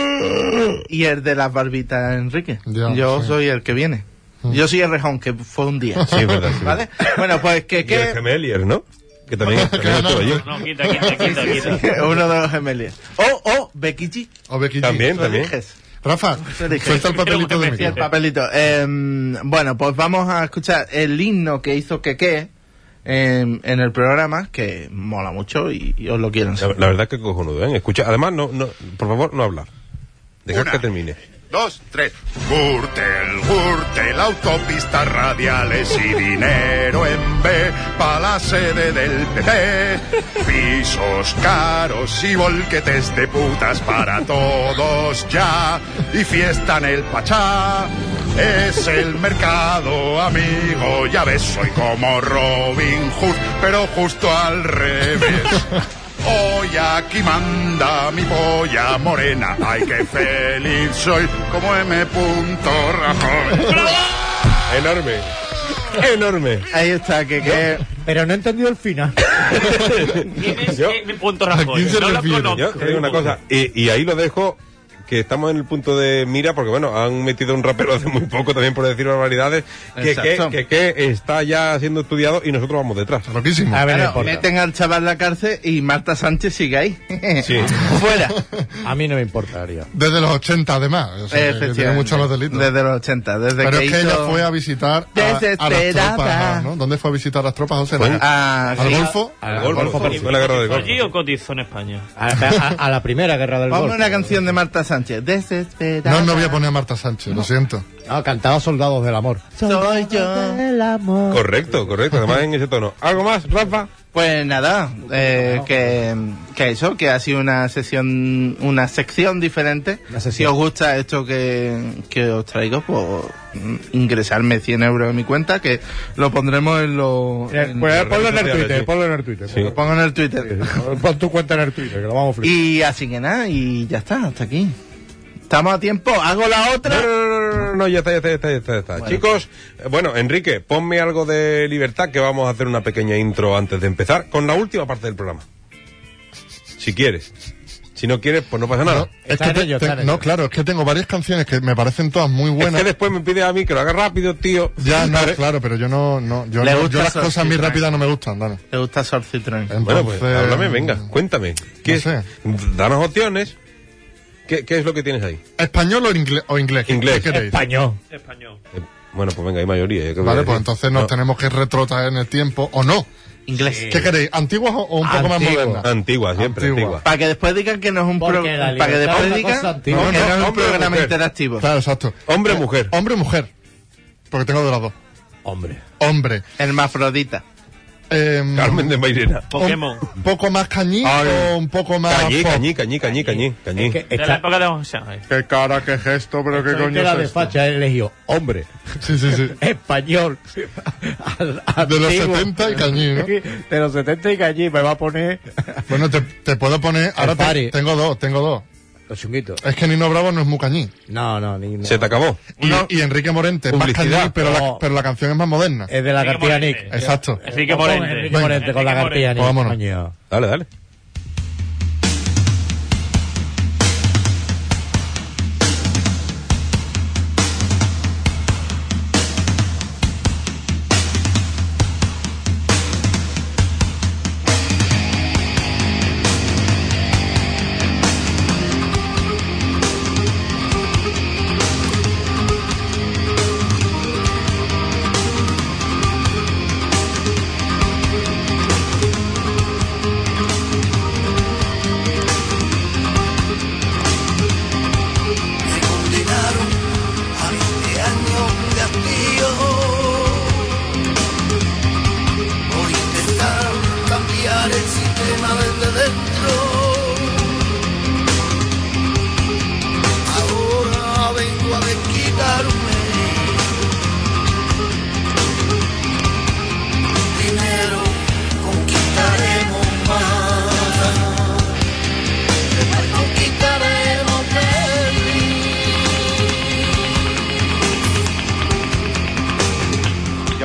Y el de las barbitas, Enrique. Yo soy el que viene. Yo soy el rejón, que fue un día. Sí, es verdad. Sí. ¿Vale? Bueno, pues Y el Gemelier, ¿no? Que también estuvo allí. No, quita. uno de los gemeliers. O Becky G. O Becky G. También. Rafa, suelta el papelito de Sí, el mí. papelito. Bueno, pues vamos a escuchar el himno que hizo Keke en el programa, que mola mucho y os lo quiero enseñar. La verdad que cojonudo, ¿eh? Escucha, además, no, por favor, no hablar. Dejad que termine. 2, 3. Gürtel, autopistas radiales y dinero en B, pa' la sede del PP. Pisos caros y bolquetes de putas para todos ya. Y fiesta en el Pachá. Es el mercado, amigo, ya ves, soy como Robin Hood, pero justo al revés. Hoy aquí manda mi polla morena. Ay, qué feliz soy como M. Rajoy. Enorme. Ahí está, que Pero no he entendido el final. ¿Quién es mi punto Rajoy? No lo conozco. Yo te digo una cosa, y ahí lo dejo, que estamos en el punto de mira, porque bueno, han metido un rapero hace muy poco también, por decir barbaridades, que está ya siendo estudiado y nosotros vamos detrás. Loquísimo. A ver, meten al chaval en la cárcel y Marta Sánchez sigue ahí. Sí. Fuera. A mí no me importaría. Desde los 80, además. O sea, que tiene muchos los delitos. Desde los 80. Desde Pero que es que hizo... ella fue a visitar a las tropas, ¿no? ¿Dónde fue a visitar a las tropas, José? ¿Al Golfo? Al Golfo. Fue la guerra del Golfo. ¿Allí o cotizó en España? A la primera guerra del Golfo. Vamos a una canción de Marta Sánchez. Desesperada. No voy a poner a Marta Sánchez, lo siento. No, cantaba Soldados del Amor. Soy yo. El amor. Correcto, además en ese tono. ¿Algo más, Rafa? Pues nada, que eso, que ha sido una sección diferente. Si os gusta esto que os traigo, pues ingresarme 100 euros en mi cuenta, que lo pondremos en los... Pues ponlo en el Twitter, ponlo en el Twitter. Sí. Lo pongo en el Twitter. Pon tu cuenta en el Twitter, que lo vamos a flipar. Y así que nada, y ya está, hasta aquí. ¿Estamos a tiempo? ¿Hago la otra? No, ya está. Bueno. Chicos, bueno, Enrique, ponme algo de Libertad, que vamos a hacer una pequeña intro antes de empezar con la última parte del programa. Si quieres. Si no quieres, pues no pasa nada. Es que no, claro, es que tengo varias canciones que me parecen todas muy buenas. Es que después me pide a mí que lo haga rápido, tío. Ya, no, claro, pero yo yo las cosas muy rápidas no me gustan, Dani. ¿Te gusta Sor Citroën? Bueno, pues háblame, venga, cuéntame. ¿Qué sé. Danos opciones. ¿Qué es lo que tienes ahí? ¿Español o inglés? Inglés. ¿Qué queréis? Español. Bueno, pues venga, hay mayoría. Vale, pues entonces nos tenemos que retrotraer en el tiempo, ¿o no? Inglés. ¿Qué queréis? ¿Antiguas o un poco más modernas? Antigua, siempre, antigua. Para que después digan que no es un programa. Para que después digan que no es un programa interactivo. Claro, exacto. Hombre o mujer. Hombre o mujer. Porque tengo de las dos. Hombre. Hermafrodita. Carmen de Mairena. Pokémon. ¿Un poco más cañí o un poco más Cañí. De la época de José Ángel. Qué cara, qué gesto, pero qué coño la es de esto. facha he elegido hombre. Sí. Español. De los 70 y cañí, ¿no? De los 70 y cañí me va a poner... Bueno, te puedo poner... Ahora tengo dos. Los chunguitos. Es que Nino Bravo no es muy cañí. No. Se te acabó. Y Enrique Morente es más cañí, pero la canción es más moderna. Es de la cartilla Nick. Exacto. Enrique Morente. Enrique Morente con la cartilla Nick. Vámonos. Coño. Dale.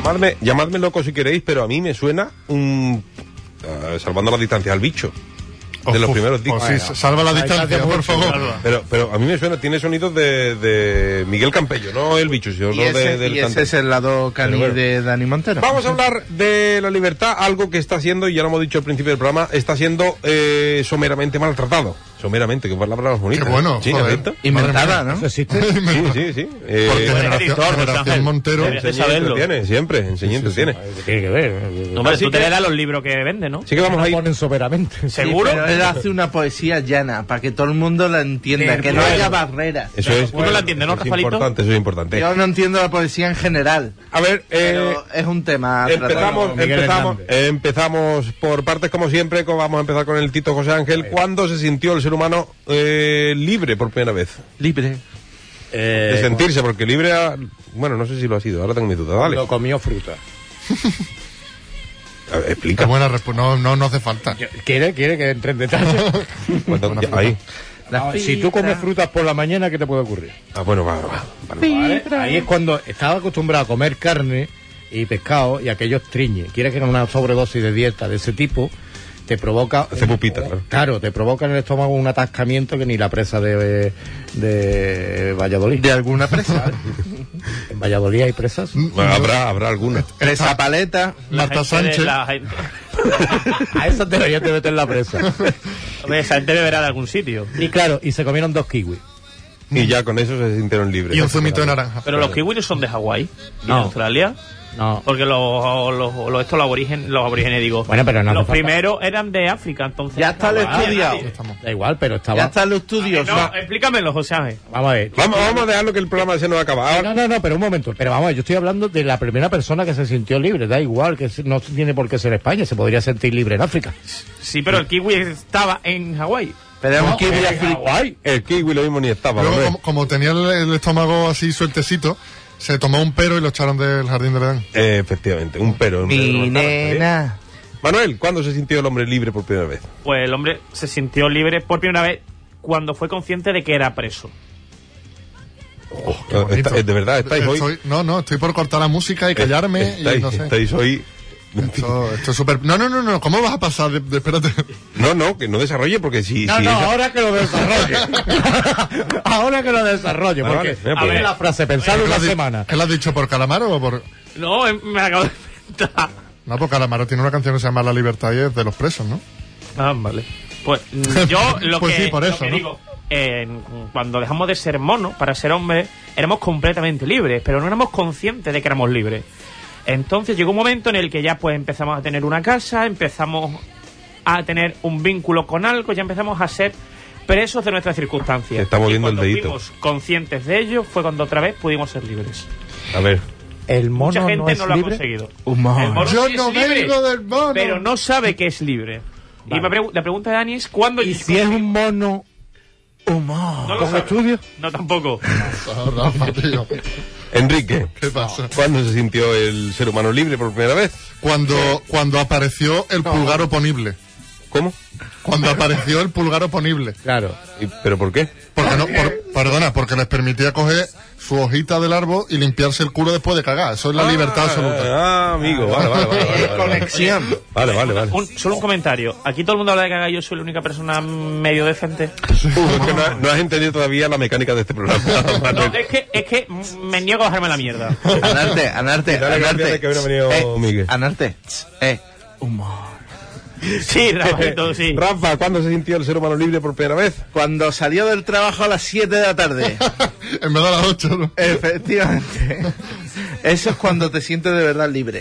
llamadme loco si queréis, pero a mí me suena salvando las distancias al bicho. De los primeros discos. Sí, salva la distancia, por favor. Pero a mí me suena, tiene sonidos de Miguel Campello, no el bicho, sino del cantante. Ese es el lado canil de Dani Montero. Vamos a hablar de la libertad, algo que está siendo, y ya lo hemos dicho al principio del programa, está siendo someramente maltratado. Someramente, que palabra más bonita. Qué bueno, sí, inventada, ¿no? ¿Eso existe? Sí. Porque generación Montero tiene, siempre, enseñante tiene. Tiene que ver. Hombre, tú te le das los libros que vende, ¿no? Sí que vamos a ir. Ponen someramente. ¿Seguro? Pero él hace una poesía llana, para que todo el mundo la entienda, que no haya barreras. Eso es. ¿Tú no la entiendes, no, Rafaelito? Eso es importante. Yo no entiendo la poesía en general. A ver, pero es un tema. Empezamos por partes como siempre. Vamos a empezar con el Tito José Ángel. ¿Cuándo se sintió el ser humano libre por primera vez? Libre. De sentirse, porque libre, bueno, no sé si lo ha sido, ahora tengo mi duda, vale. Lo comió fruta. A ver, explica. Qué buena respuesta, no hace falta. ¿Quiere que entre en detalle? Ahí. Si tú comes frutas por la mañana, ¿qué te puede ocurrir? Bueno, va. Vale. Ahí es cuando estaba acostumbrado a comer carne y pescado y aquello estriñe. Quieres que no una sobredosis de dieta de ese tipo te provoca... Hace pupita, claro, te provoca en el estómago un atascamiento que ni la presa de Valladolid. ¿De alguna presa? ¿En Valladolid hay presas? Bueno, habrá alguna. Presa Paleta. Marta Sánchez. A esa deberías de meter la presa. Hombre, esa gente beberá de algún sitio. Y claro, y se comieron 2 kiwis. Y ya con eso se sintieron libres. Y un zumito de naranja. Pero los kiwis son de Hawái. No. ¿De Australia? No. Porque los aborígenes digo. Bueno, pero no los primeros eran de África, entonces. Ya está el estudiado. Da igual, pero estaba. Ya están los estudios. No, explícamelo, José Ángel. Vamos a ver. Vamos a dejarlo que el programa se nos acaba. No, pero un momento. Pero vamos a ver, yo estoy hablando de la primera persona que se sintió libre. Da igual, que no tiene por qué ser España, se podría sentir libre en África. Sí, pero el kiwi estaba en Hawái. Pero es un kiwi africano. El kiwi lo mismo ni estaba. Luego, como tenía el estómago así sueltecito, se tomó un pero y lo echaron del jardín del Edén. Efectivamente, un pero. Mi nena. Manuel, ¿cuándo se sintió el hombre libre por primera vez? Pues el hombre se sintió libre por primera vez cuando fue consciente de que era preso. De verdad, estáis hoy. Estoy por cortar la música y callarme. Estáis hoy. Esto es súper. No, ¿cómo vas a pasar? Espérate. No, que no desarrolle porque si. Ahora que lo desarrolle. Ahora que lo desarrolle, porque. Vale, a ver la frase, pensad una semana. ¿Qué lo has dicho, por Calamaro o por.? No, me acabo de inventar. No, porque Calamaro tiene una canción que se llama La libertad y es de los presos, ¿no? Ah, vale. Pues yo lo pues que, sí, por eso, lo que ¿no? digo, cuando dejamos de ser monos para ser hombres, éramos completamente libres, pero no éramos conscientes de que éramos libres. Entonces llegó un momento en el que ya pues empezamos a tener una casa, empezamos a tener un vínculo con algo, ya empezamos a ser presos de nuestras circunstancias. Está moviendo el dedito. Cuando fuimos conscientes de ello fue cuando otra vez pudimos ser libres. A ver. El mono Mucha gente no lo libre. ha conseguido. El mono Yo sí no es libre, vengo del mono. pero no sabe que es libre. Vale. Y la pregunta de Dani es ¿cuándo? ¿Y si es un mono humor? No lo ¿Con sabe. estudios? No, tampoco. Rafa, tío. Enrique, ¿Qué pasa? ¿cuándo se sintió el ser humano libre por primera vez? Cuando apareció el pulgar oponible. ¿Cómo? Cuando apareció el pulgar oponible. Claro. ¿Pero por qué? Porque les permitía coger su hojita del árbol y limpiarse el culo después de cagar. Eso es la libertad absoluta. Amigo, vale. Conexión. Vale. Solo un comentario. Aquí todo el mundo habla de cagar, yo soy la única persona medio decente. Porque no has entendido todavía la mecánica de este programa. No, es que me niego a bajarme la mierda. Anarte. Dale gracias de que hubiera venido Miguel. Anarte. Humor. Sí, Rafito, sí. Rafa, ¿cuándo se sintió el ser humano libre por primera vez? Cuando salió del trabajo a las 7 de la tarde. En vez de a las 8, ¿no? Efectivamente. Eso es cuando te sientes de verdad libre.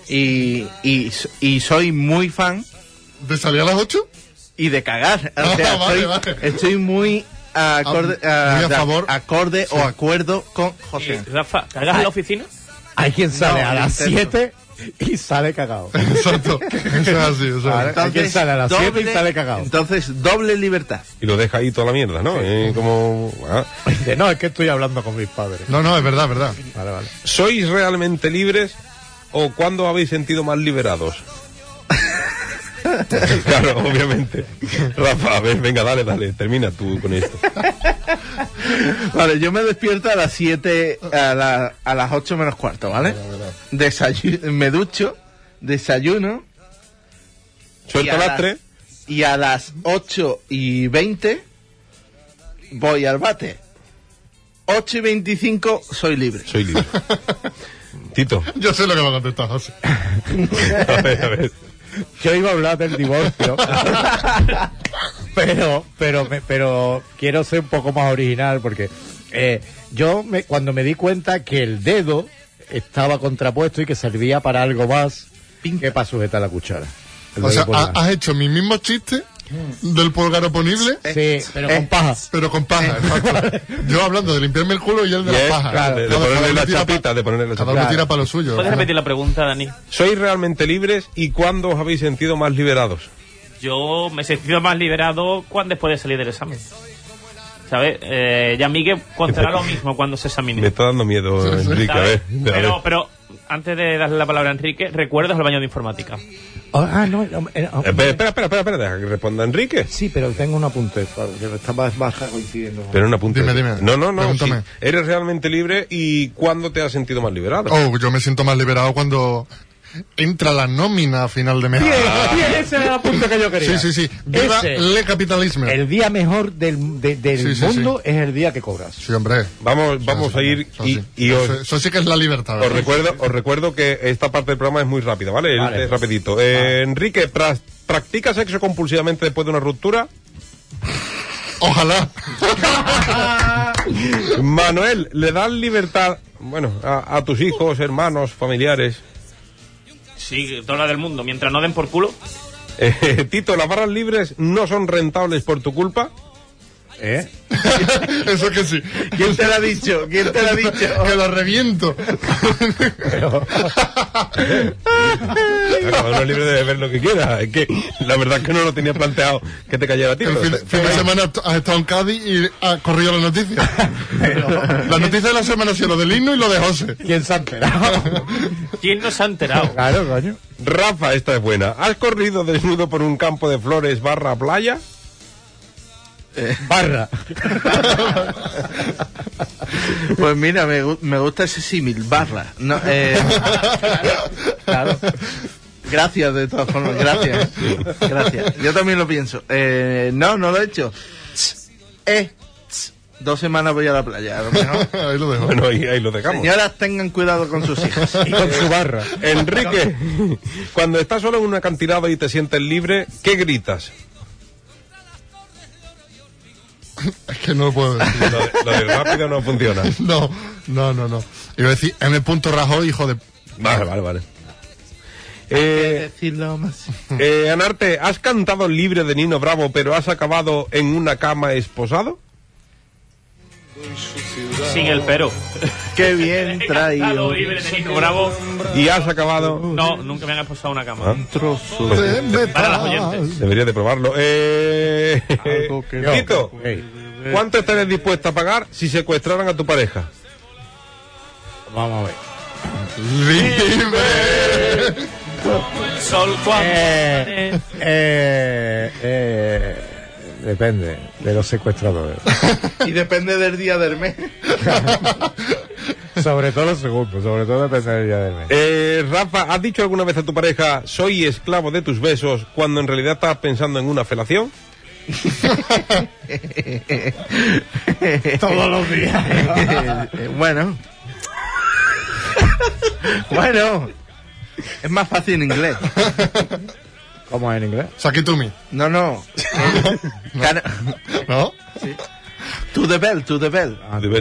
Y soy muy fan. ¿De salir a las 8? Y de cagar. O sea, vale. estoy muy acorde, muy a favor. acorde o acuerdo con José. Rafa, ¿cargas en la oficina? Hay quien sale No, a las intento. 7 y sale cagado. Exacto. Eso es así. Hay quien sale a las 7 y sale cagado. Entonces, doble libertad. Y lo deja ahí toda la mierda, ¿no? Dice, no, es que estoy hablando con mis padres. No, es verdad. Vale. ¿Sois realmente libres o cuándo habéis sentido más liberados? Claro, obviamente. Rafa, a ver, venga, dale, termina tú con esto. Vale, yo me despierto a las 7, a las 8 menos cuarto, ¿vale? Me ducho, desayuno. Suelto las 3. Y a las 8:20 voy al bate. 8:25 soy libre. Tito. Yo sé lo que va a contestar, José. A ver. Yo iba a hablar del divorcio. pero quiero ser un poco más original porque cuando me di cuenta que el dedo estaba contrapuesto y que servía para algo más que para sujetar la cuchara. O sea, has hecho mi mismo chiste del pulgar oponible. Sí, pero con paja. Pero con paja, exacto. Yo hablando de limpiarme el culo y él de la paja. Claro, de ponerle la chapita, Cada uno tira para lo suyo. ¿Puedes repetir la pregunta, Dani? ¿Sois realmente libres y cuándo os habéis sentido más liberados? Yo me he sentido más liberado después de salir del examen. ¿Sabes? Ya Miguel contará lo mismo cuando se examine. Me está dando miedo, Enrique, a ver. Pero antes de darle la palabra a Enrique, ¿recuerdas el baño de informática? Espera, deja que responda Enrique. Sí, pero tengo un apunte, que estaba baja coincidiendo. Pero un apunte. Dime. No. Pregúntame. Sí. ¿Eres realmente libre y cuándo te has sentido más liberado? Yo me siento más liberado cuando entra la nómina a final de mes. Bien, ese era el apunte que yo quería. Sí. Viva el capitalismo. El día mejor del mundo es el día que cobras. Sí, hombre. Vamos a ir eso sí que es la libertad. ¿verdad? Os recuerdo que esta parte del programa es muy rápida, ¿vale? Es rapidito. Enrique, ¿practica sexo compulsivamente después de una ruptura? Ojalá. Manuel, ¿le das libertad, a tus hijos, hermanos, familiares? Sí, toda la del mundo, mientras no den por culo. Tito, ¿las barras libres no son rentables por tu culpa? Eso que sí. ¿Quién te lo ha dicho? Que lo reviento. Uno es libre de ver lo que quiera. Es que la verdad es que no lo tenía planteado que te cayera a ti. El fin de semana has estado en Cádiz y has corrido las noticias. Las noticias de la semana han sido lo del himno y lo de José. ¿Quién se ha enterado? ¿Quién no se ha enterado? Claro, coño. Rafa, esta es buena. ¿Has corrido desnudo por un campo de flores / playa? Barra. Pues mira, me gusta ese símil, barra. No, claro. Gracias de todas formas, gracias. Yo también lo pienso. No lo he hecho. 2 semanas voy a la playa, a lo mejor. Ahí lo dejo. Bueno, ahí lo dejamos. Señoras, tengan cuidado con sus hijos. Y con su barra. Enrique, cuando estás solo en un acantilado y te sientes libre, ¿qué gritas? Es que no lo puedo decir. Lo de rápido no funciona. No. Iba a decir M. Rajoy, hijo de... Vale. Decirlo más. Anarte, ¿has cantado Libre de Nino Bravo, pero has acabado en una cama esposado? Sin el pero. Qué bien traído. Libre de Nino Bravo. ¿Y has acabado? No, nunca me han esposado una cama. Un trozo de metal. Para los oyentes. Debería de probarlo. Tito, ¿cuánto estarías dispuesto a pagar si secuestraran a tu pareja? Vamos a ver. ¡Libre! Sol Depende de los secuestradores. Y depende del día del mes. Sobre todo los segundos, sobre todo depende del día del mes. Rafa, ¿has dicho alguna vez a tu pareja soy esclavo de tus besos cuando en realidad estabas pensando en una felación? Todos los días. Bueno, es más fácil en inglés. ¿Cómo es en inglés? Sakitumi. No. ¿No? Sí. To the bell. To the bell.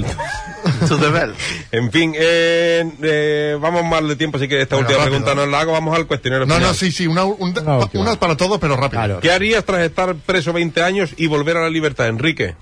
En fin, vamos mal de tiempo, así que esta última rápido. pregunta no la hago, vamos al cuestionario final. Sí, una para todos, pero rápido. Claro. ¿Qué harías tras estar preso 20 años y volver a la libertad, Enrique?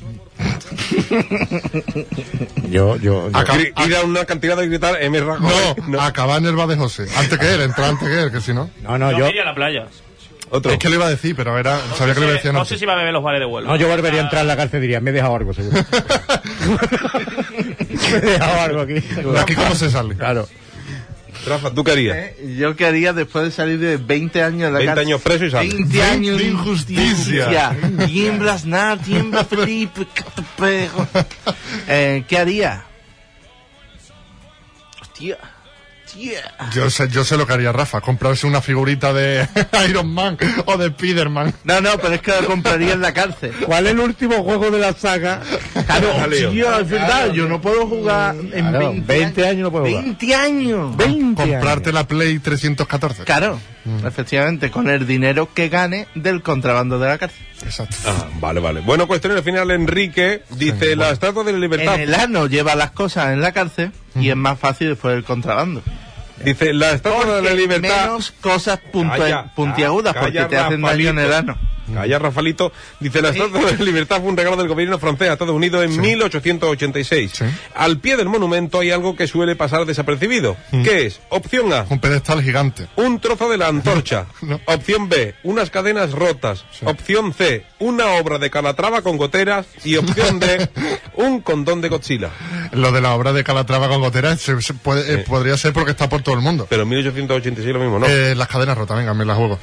Yo. Ir a una cantidad de gritar M. Rajoy. No, acabar en el bar de José. Antes que él, que si no. Yo iría a la playa. Otro. Es que le iba a decir, pero sabía que le decía no sé si va a beber los bares de Huelva. No, yo volvería a entrar en la cárcel y diría, me he dejado algo, seguro. Me he dejado algo aquí. ¿Aquí cómo se sale? Claro. Rafa, ¿tú qué harías? Yo qué haría después de salir de 20 años de la 20 cárcel. años preso y sales. 20 años de injusticia. Tiemblas nada, tiembla Felipe. ¿Qué haría? Hostia. Yo sé lo que haría Rafa, comprarse una figurita de Iron Man o de Spiderman. No, pero es que lo compraría en la cárcel. ¿Cuál es el último juego de la saga? Claro, tío, es verdad, yo no puedo jugar en 20 años no puedo jugar. 20 años. Comprarte la Play 314. Claro, efectivamente, con el dinero que gane del contrabando de la cárcel. Exacto. Vale. Bueno, cuestión al final, Enrique dice, la Estatua de la Libertad... En el ano lleva las cosas en la cárcel y es más fácil después el contrabando. Dice, la Estatua de la Libertad... menos cosas puntiagudas porque te hacen daño en el ano. Calla, Rafalito. Dice, la Estatua de la Libertad fue un regalo del gobierno francés a Estados Unidos en 1886. Sí. Al pie del monumento hay algo que suele pasar desapercibido. ¿Qué es? Opción A. Un pedestal gigante. Un trozo de la antorcha. No. Opción B. Unas cadenas rotas. Sí. Opción C. Una obra de Calatrava con goteras. Y opción D. Un condón de Godzilla. Lo de la obra de Calatrava con goteras podría ser porque está por todo el mundo. Pero en 1886 lo mismo, ¿no? Las cadenas rotas, venga, me las juego.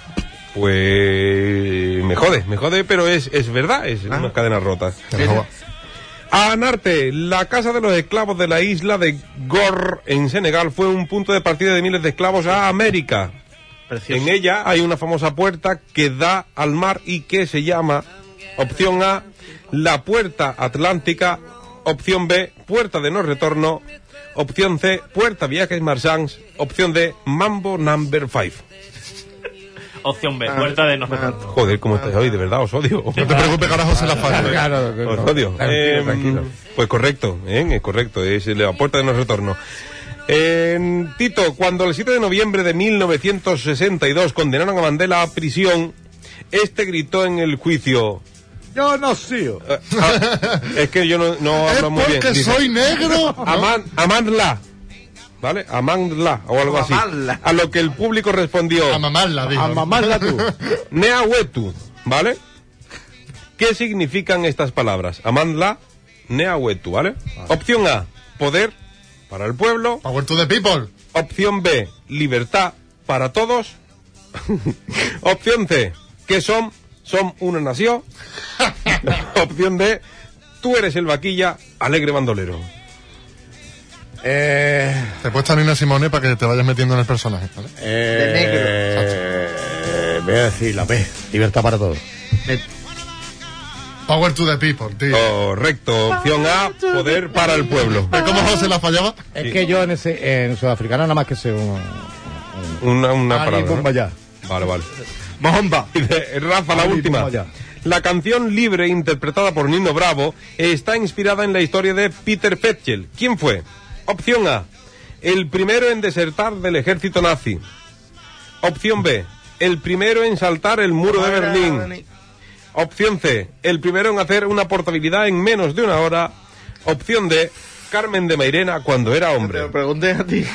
Pues me jode, pero es verdad, es unas cadenas rotas. A Narte, la casa de los esclavos de la isla de Gor en Senegal fue un punto de partida de miles de esclavos a América. Precioso. En ella hay una famosa puerta que da al mar y que se llama, opción A, la Puerta Atlántica, opción B, Puerta de No Retorno, opción C, Puerta Viajes Marchands, opción D, Mambo Number 5. Opción B, Puerta de No Retorno. Joder, ¿cómo estáis hoy? De verdad, os odio. No te preocupes, carajo, se la falla. Claro, os odio. Tranquilo. Pues correcto, es correcto, es la Puerta de No Retorno. Tito, cuando el 7 de noviembre de 1962 condenaron a Mandela a prisión, este gritó en el juicio... Yo no sigo. Es que yo no hablo muy bien. ¿Es porque soy negro? Amandla. ¿Vale? Amandla o algo así. A lo que el público respondió... Amamarla, dijo. Amamarla tú. Neahuetu, ¿vale? ¿Qué significan estas palabras? Amandla, Neahuetu, ¿vale? Opción A, poder para el pueblo. Power to the people. Opción B, libertad para todos. Opción C, ¿qué son? Son una nación. Opción D, tú eres el vaquilla, alegre bandolero. Te he puesto a Nina Simone para que te vayas metiendo en el personaje, ¿vale? De negro. Voy a decir la B, libertad para todos. Power to the people, tío. Correcto, opción A, poder para el pueblo. ¿Ves cómo José la fallaba? Es que yo en sudafricano nada más que sé una palabra, ¿no? Vale. Bomba. Rafa, la última. La canción Libre, interpretada por Nino Bravo, está inspirada en la historia de Peter Petzel. ¿Quién fue? Opción A, el primero en desertar del ejército nazi. Opción B, el primero en saltar el muro de Berlín. Opción C, el primero en hacer una portabilidad en menos de una hora. Opción D, Carmen de Mairena cuando era hombre. Te lo pregunté a ti.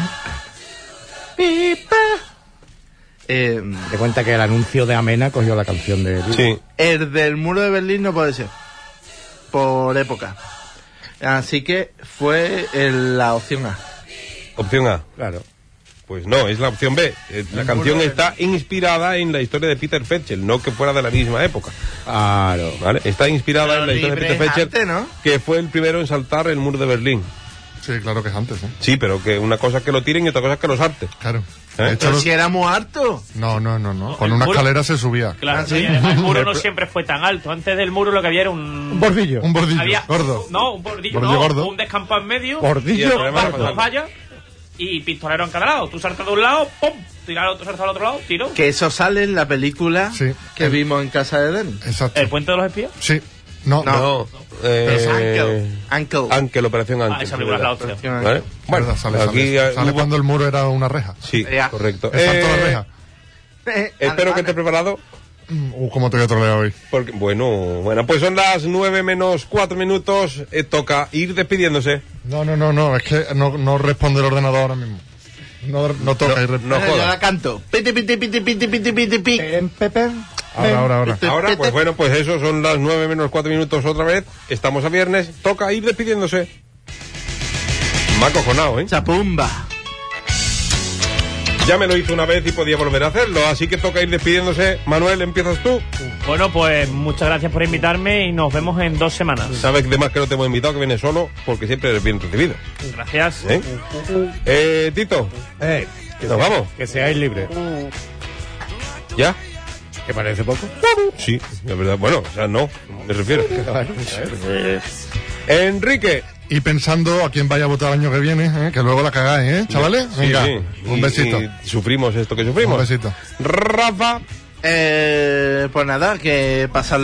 Te cuenta que el anuncio de Amena cogió la canción de... Sí. El del muro de Berlín no puede ser. Por época. Así que fue la opción A. Opción A. Claro. Pues no, es la opción B. La canción está inspirada en la historia de Peter Petzel, no que fuera de la misma época. Claro. ¿Vale? Está inspirada en la historia de Peter Petzel, antes, ¿no? que fue el primero en saltar el muro de Berlín. Sí, claro que es antes, ¿eh? Sí, pero que una cosa es que lo tiren y otra cosa es que lo salte. Claro. Pero si éramos hartos. No. Con una escalera se subía. Claro, sí. El muro no siempre fue tan alto. Antes del muro lo que había era un bordillo. Un bordillo había... gordo. No, un bordillo gordo. Un descampado en medio. Bordillo. Una falla. Y pistolero en cada lado. Tú saltas de un lado, ¡pum! Tirar al otro, saltas al otro lado, tiro. Que eso sale en la película que vimos en Casa de Dani. Exacto. ¿El puente de los espías? Sí. No. Uncle, Operación Uncle. Esa película es la otra. ¿Vale? Bueno, sale cuando el muro era una reja. Sí, correcto. Saltó la reja. Espero que esté preparado. ¿Cómo te voy a trolear hoy? Porque, bueno, pues son las 9 menos 4 minutos. Toca ir despidiéndose. No, es que no responde el ordenador ahora mismo. No toca ir no jodas. Yo la canto. Piti. Ahora. Ahora, pues bueno, pues eso son las 9 menos 4 minutos otra vez. Estamos a viernes. Toca ir despidiéndose. Me ha acojonado, ¿eh? Chapumba. Ya me lo hizo una vez y podía volver a hacerlo, así que toca ir despidiéndose. Manuel, ¿empiezas tú? Bueno, pues muchas gracias por invitarme y nos vemos en 2 semanas. Sabes de más que no te hemos invitado, que vienes solo, porque siempre eres bien recibido. Gracias. Tito, nos vamos. Que seáis libres. ¿Ya? ¿Te parece poco? Sí, de verdad. Bueno, o sea, no, me refiero. Enrique. Y pensando a quién vaya a votar el año que viene, que luego la cagáis, chavales. Venga, sí. Un besito. Y sufrimos esto que sufrimos. Un besito. Rafa. Pues nada, que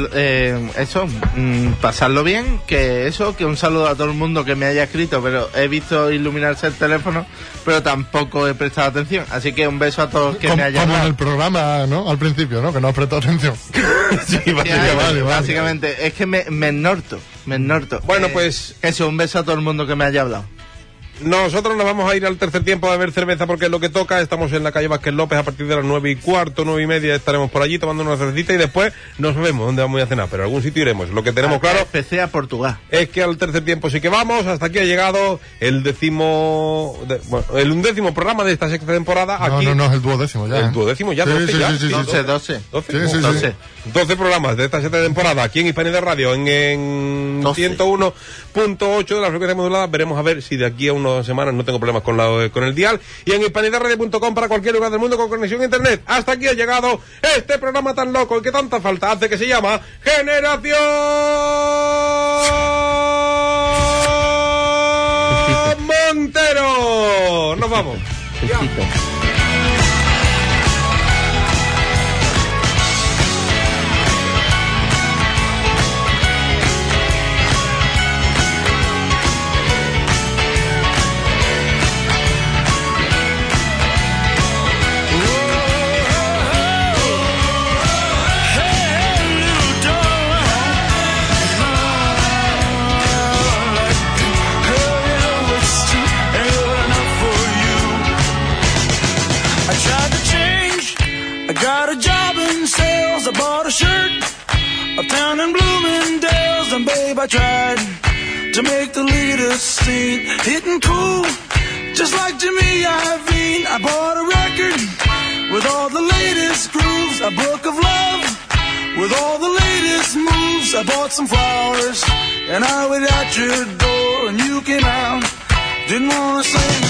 pasarlo bien, que un saludo a todo el mundo que me haya escrito, pero he visto iluminarse el teléfono, pero tampoco he prestado atención, así que un beso a todos que me hayan como en el programa, ¿no? Al principio, ¿no? Que no has prestado atención. Sí, básicamente, es que me ennorto. Bueno, pues eso, un beso a todo el mundo que me haya hablado. Nosotros nos vamos a ir al tercer tiempo a beber cerveza porque es lo que toca. Estamos en la calle Vázquez López a partir de las 9:15, 9:30 estaremos por allí tomando una cervecita y después nos vemos dónde vamos a cenar, pero a algún sitio iremos. Lo que tenemos claro empecé a Portugal. Es que al tercer tiempo sí que vamos. Hasta aquí ha llegado el 11º programa de esta sexta temporada. No, aquí, no, es el 12º ya. El 12º ya, 12. 12 programas de esta sexta temporada aquí en Hispanidad Radio en 101.8 de la frecuencia modulada. Veremos a ver si de aquí a unas semanas no tengo problemas con el dial. Y en hispanidadradio.com para cualquier lugar del mundo con conexión a internet. Hasta aquí ha llegado este programa tan loco y que tanta falta hace, que se llama Generación Montero. Nos vamos. I bought a shirt uptown in Bloomingdale's, and babe, I tried to make the latest scene, hitting cool, just like Jimmy Iovine. I bought a record with all the latest grooves, a book of love with all the latest moves. I bought some flowers, and I waited at your door, and you came out, didn't want to say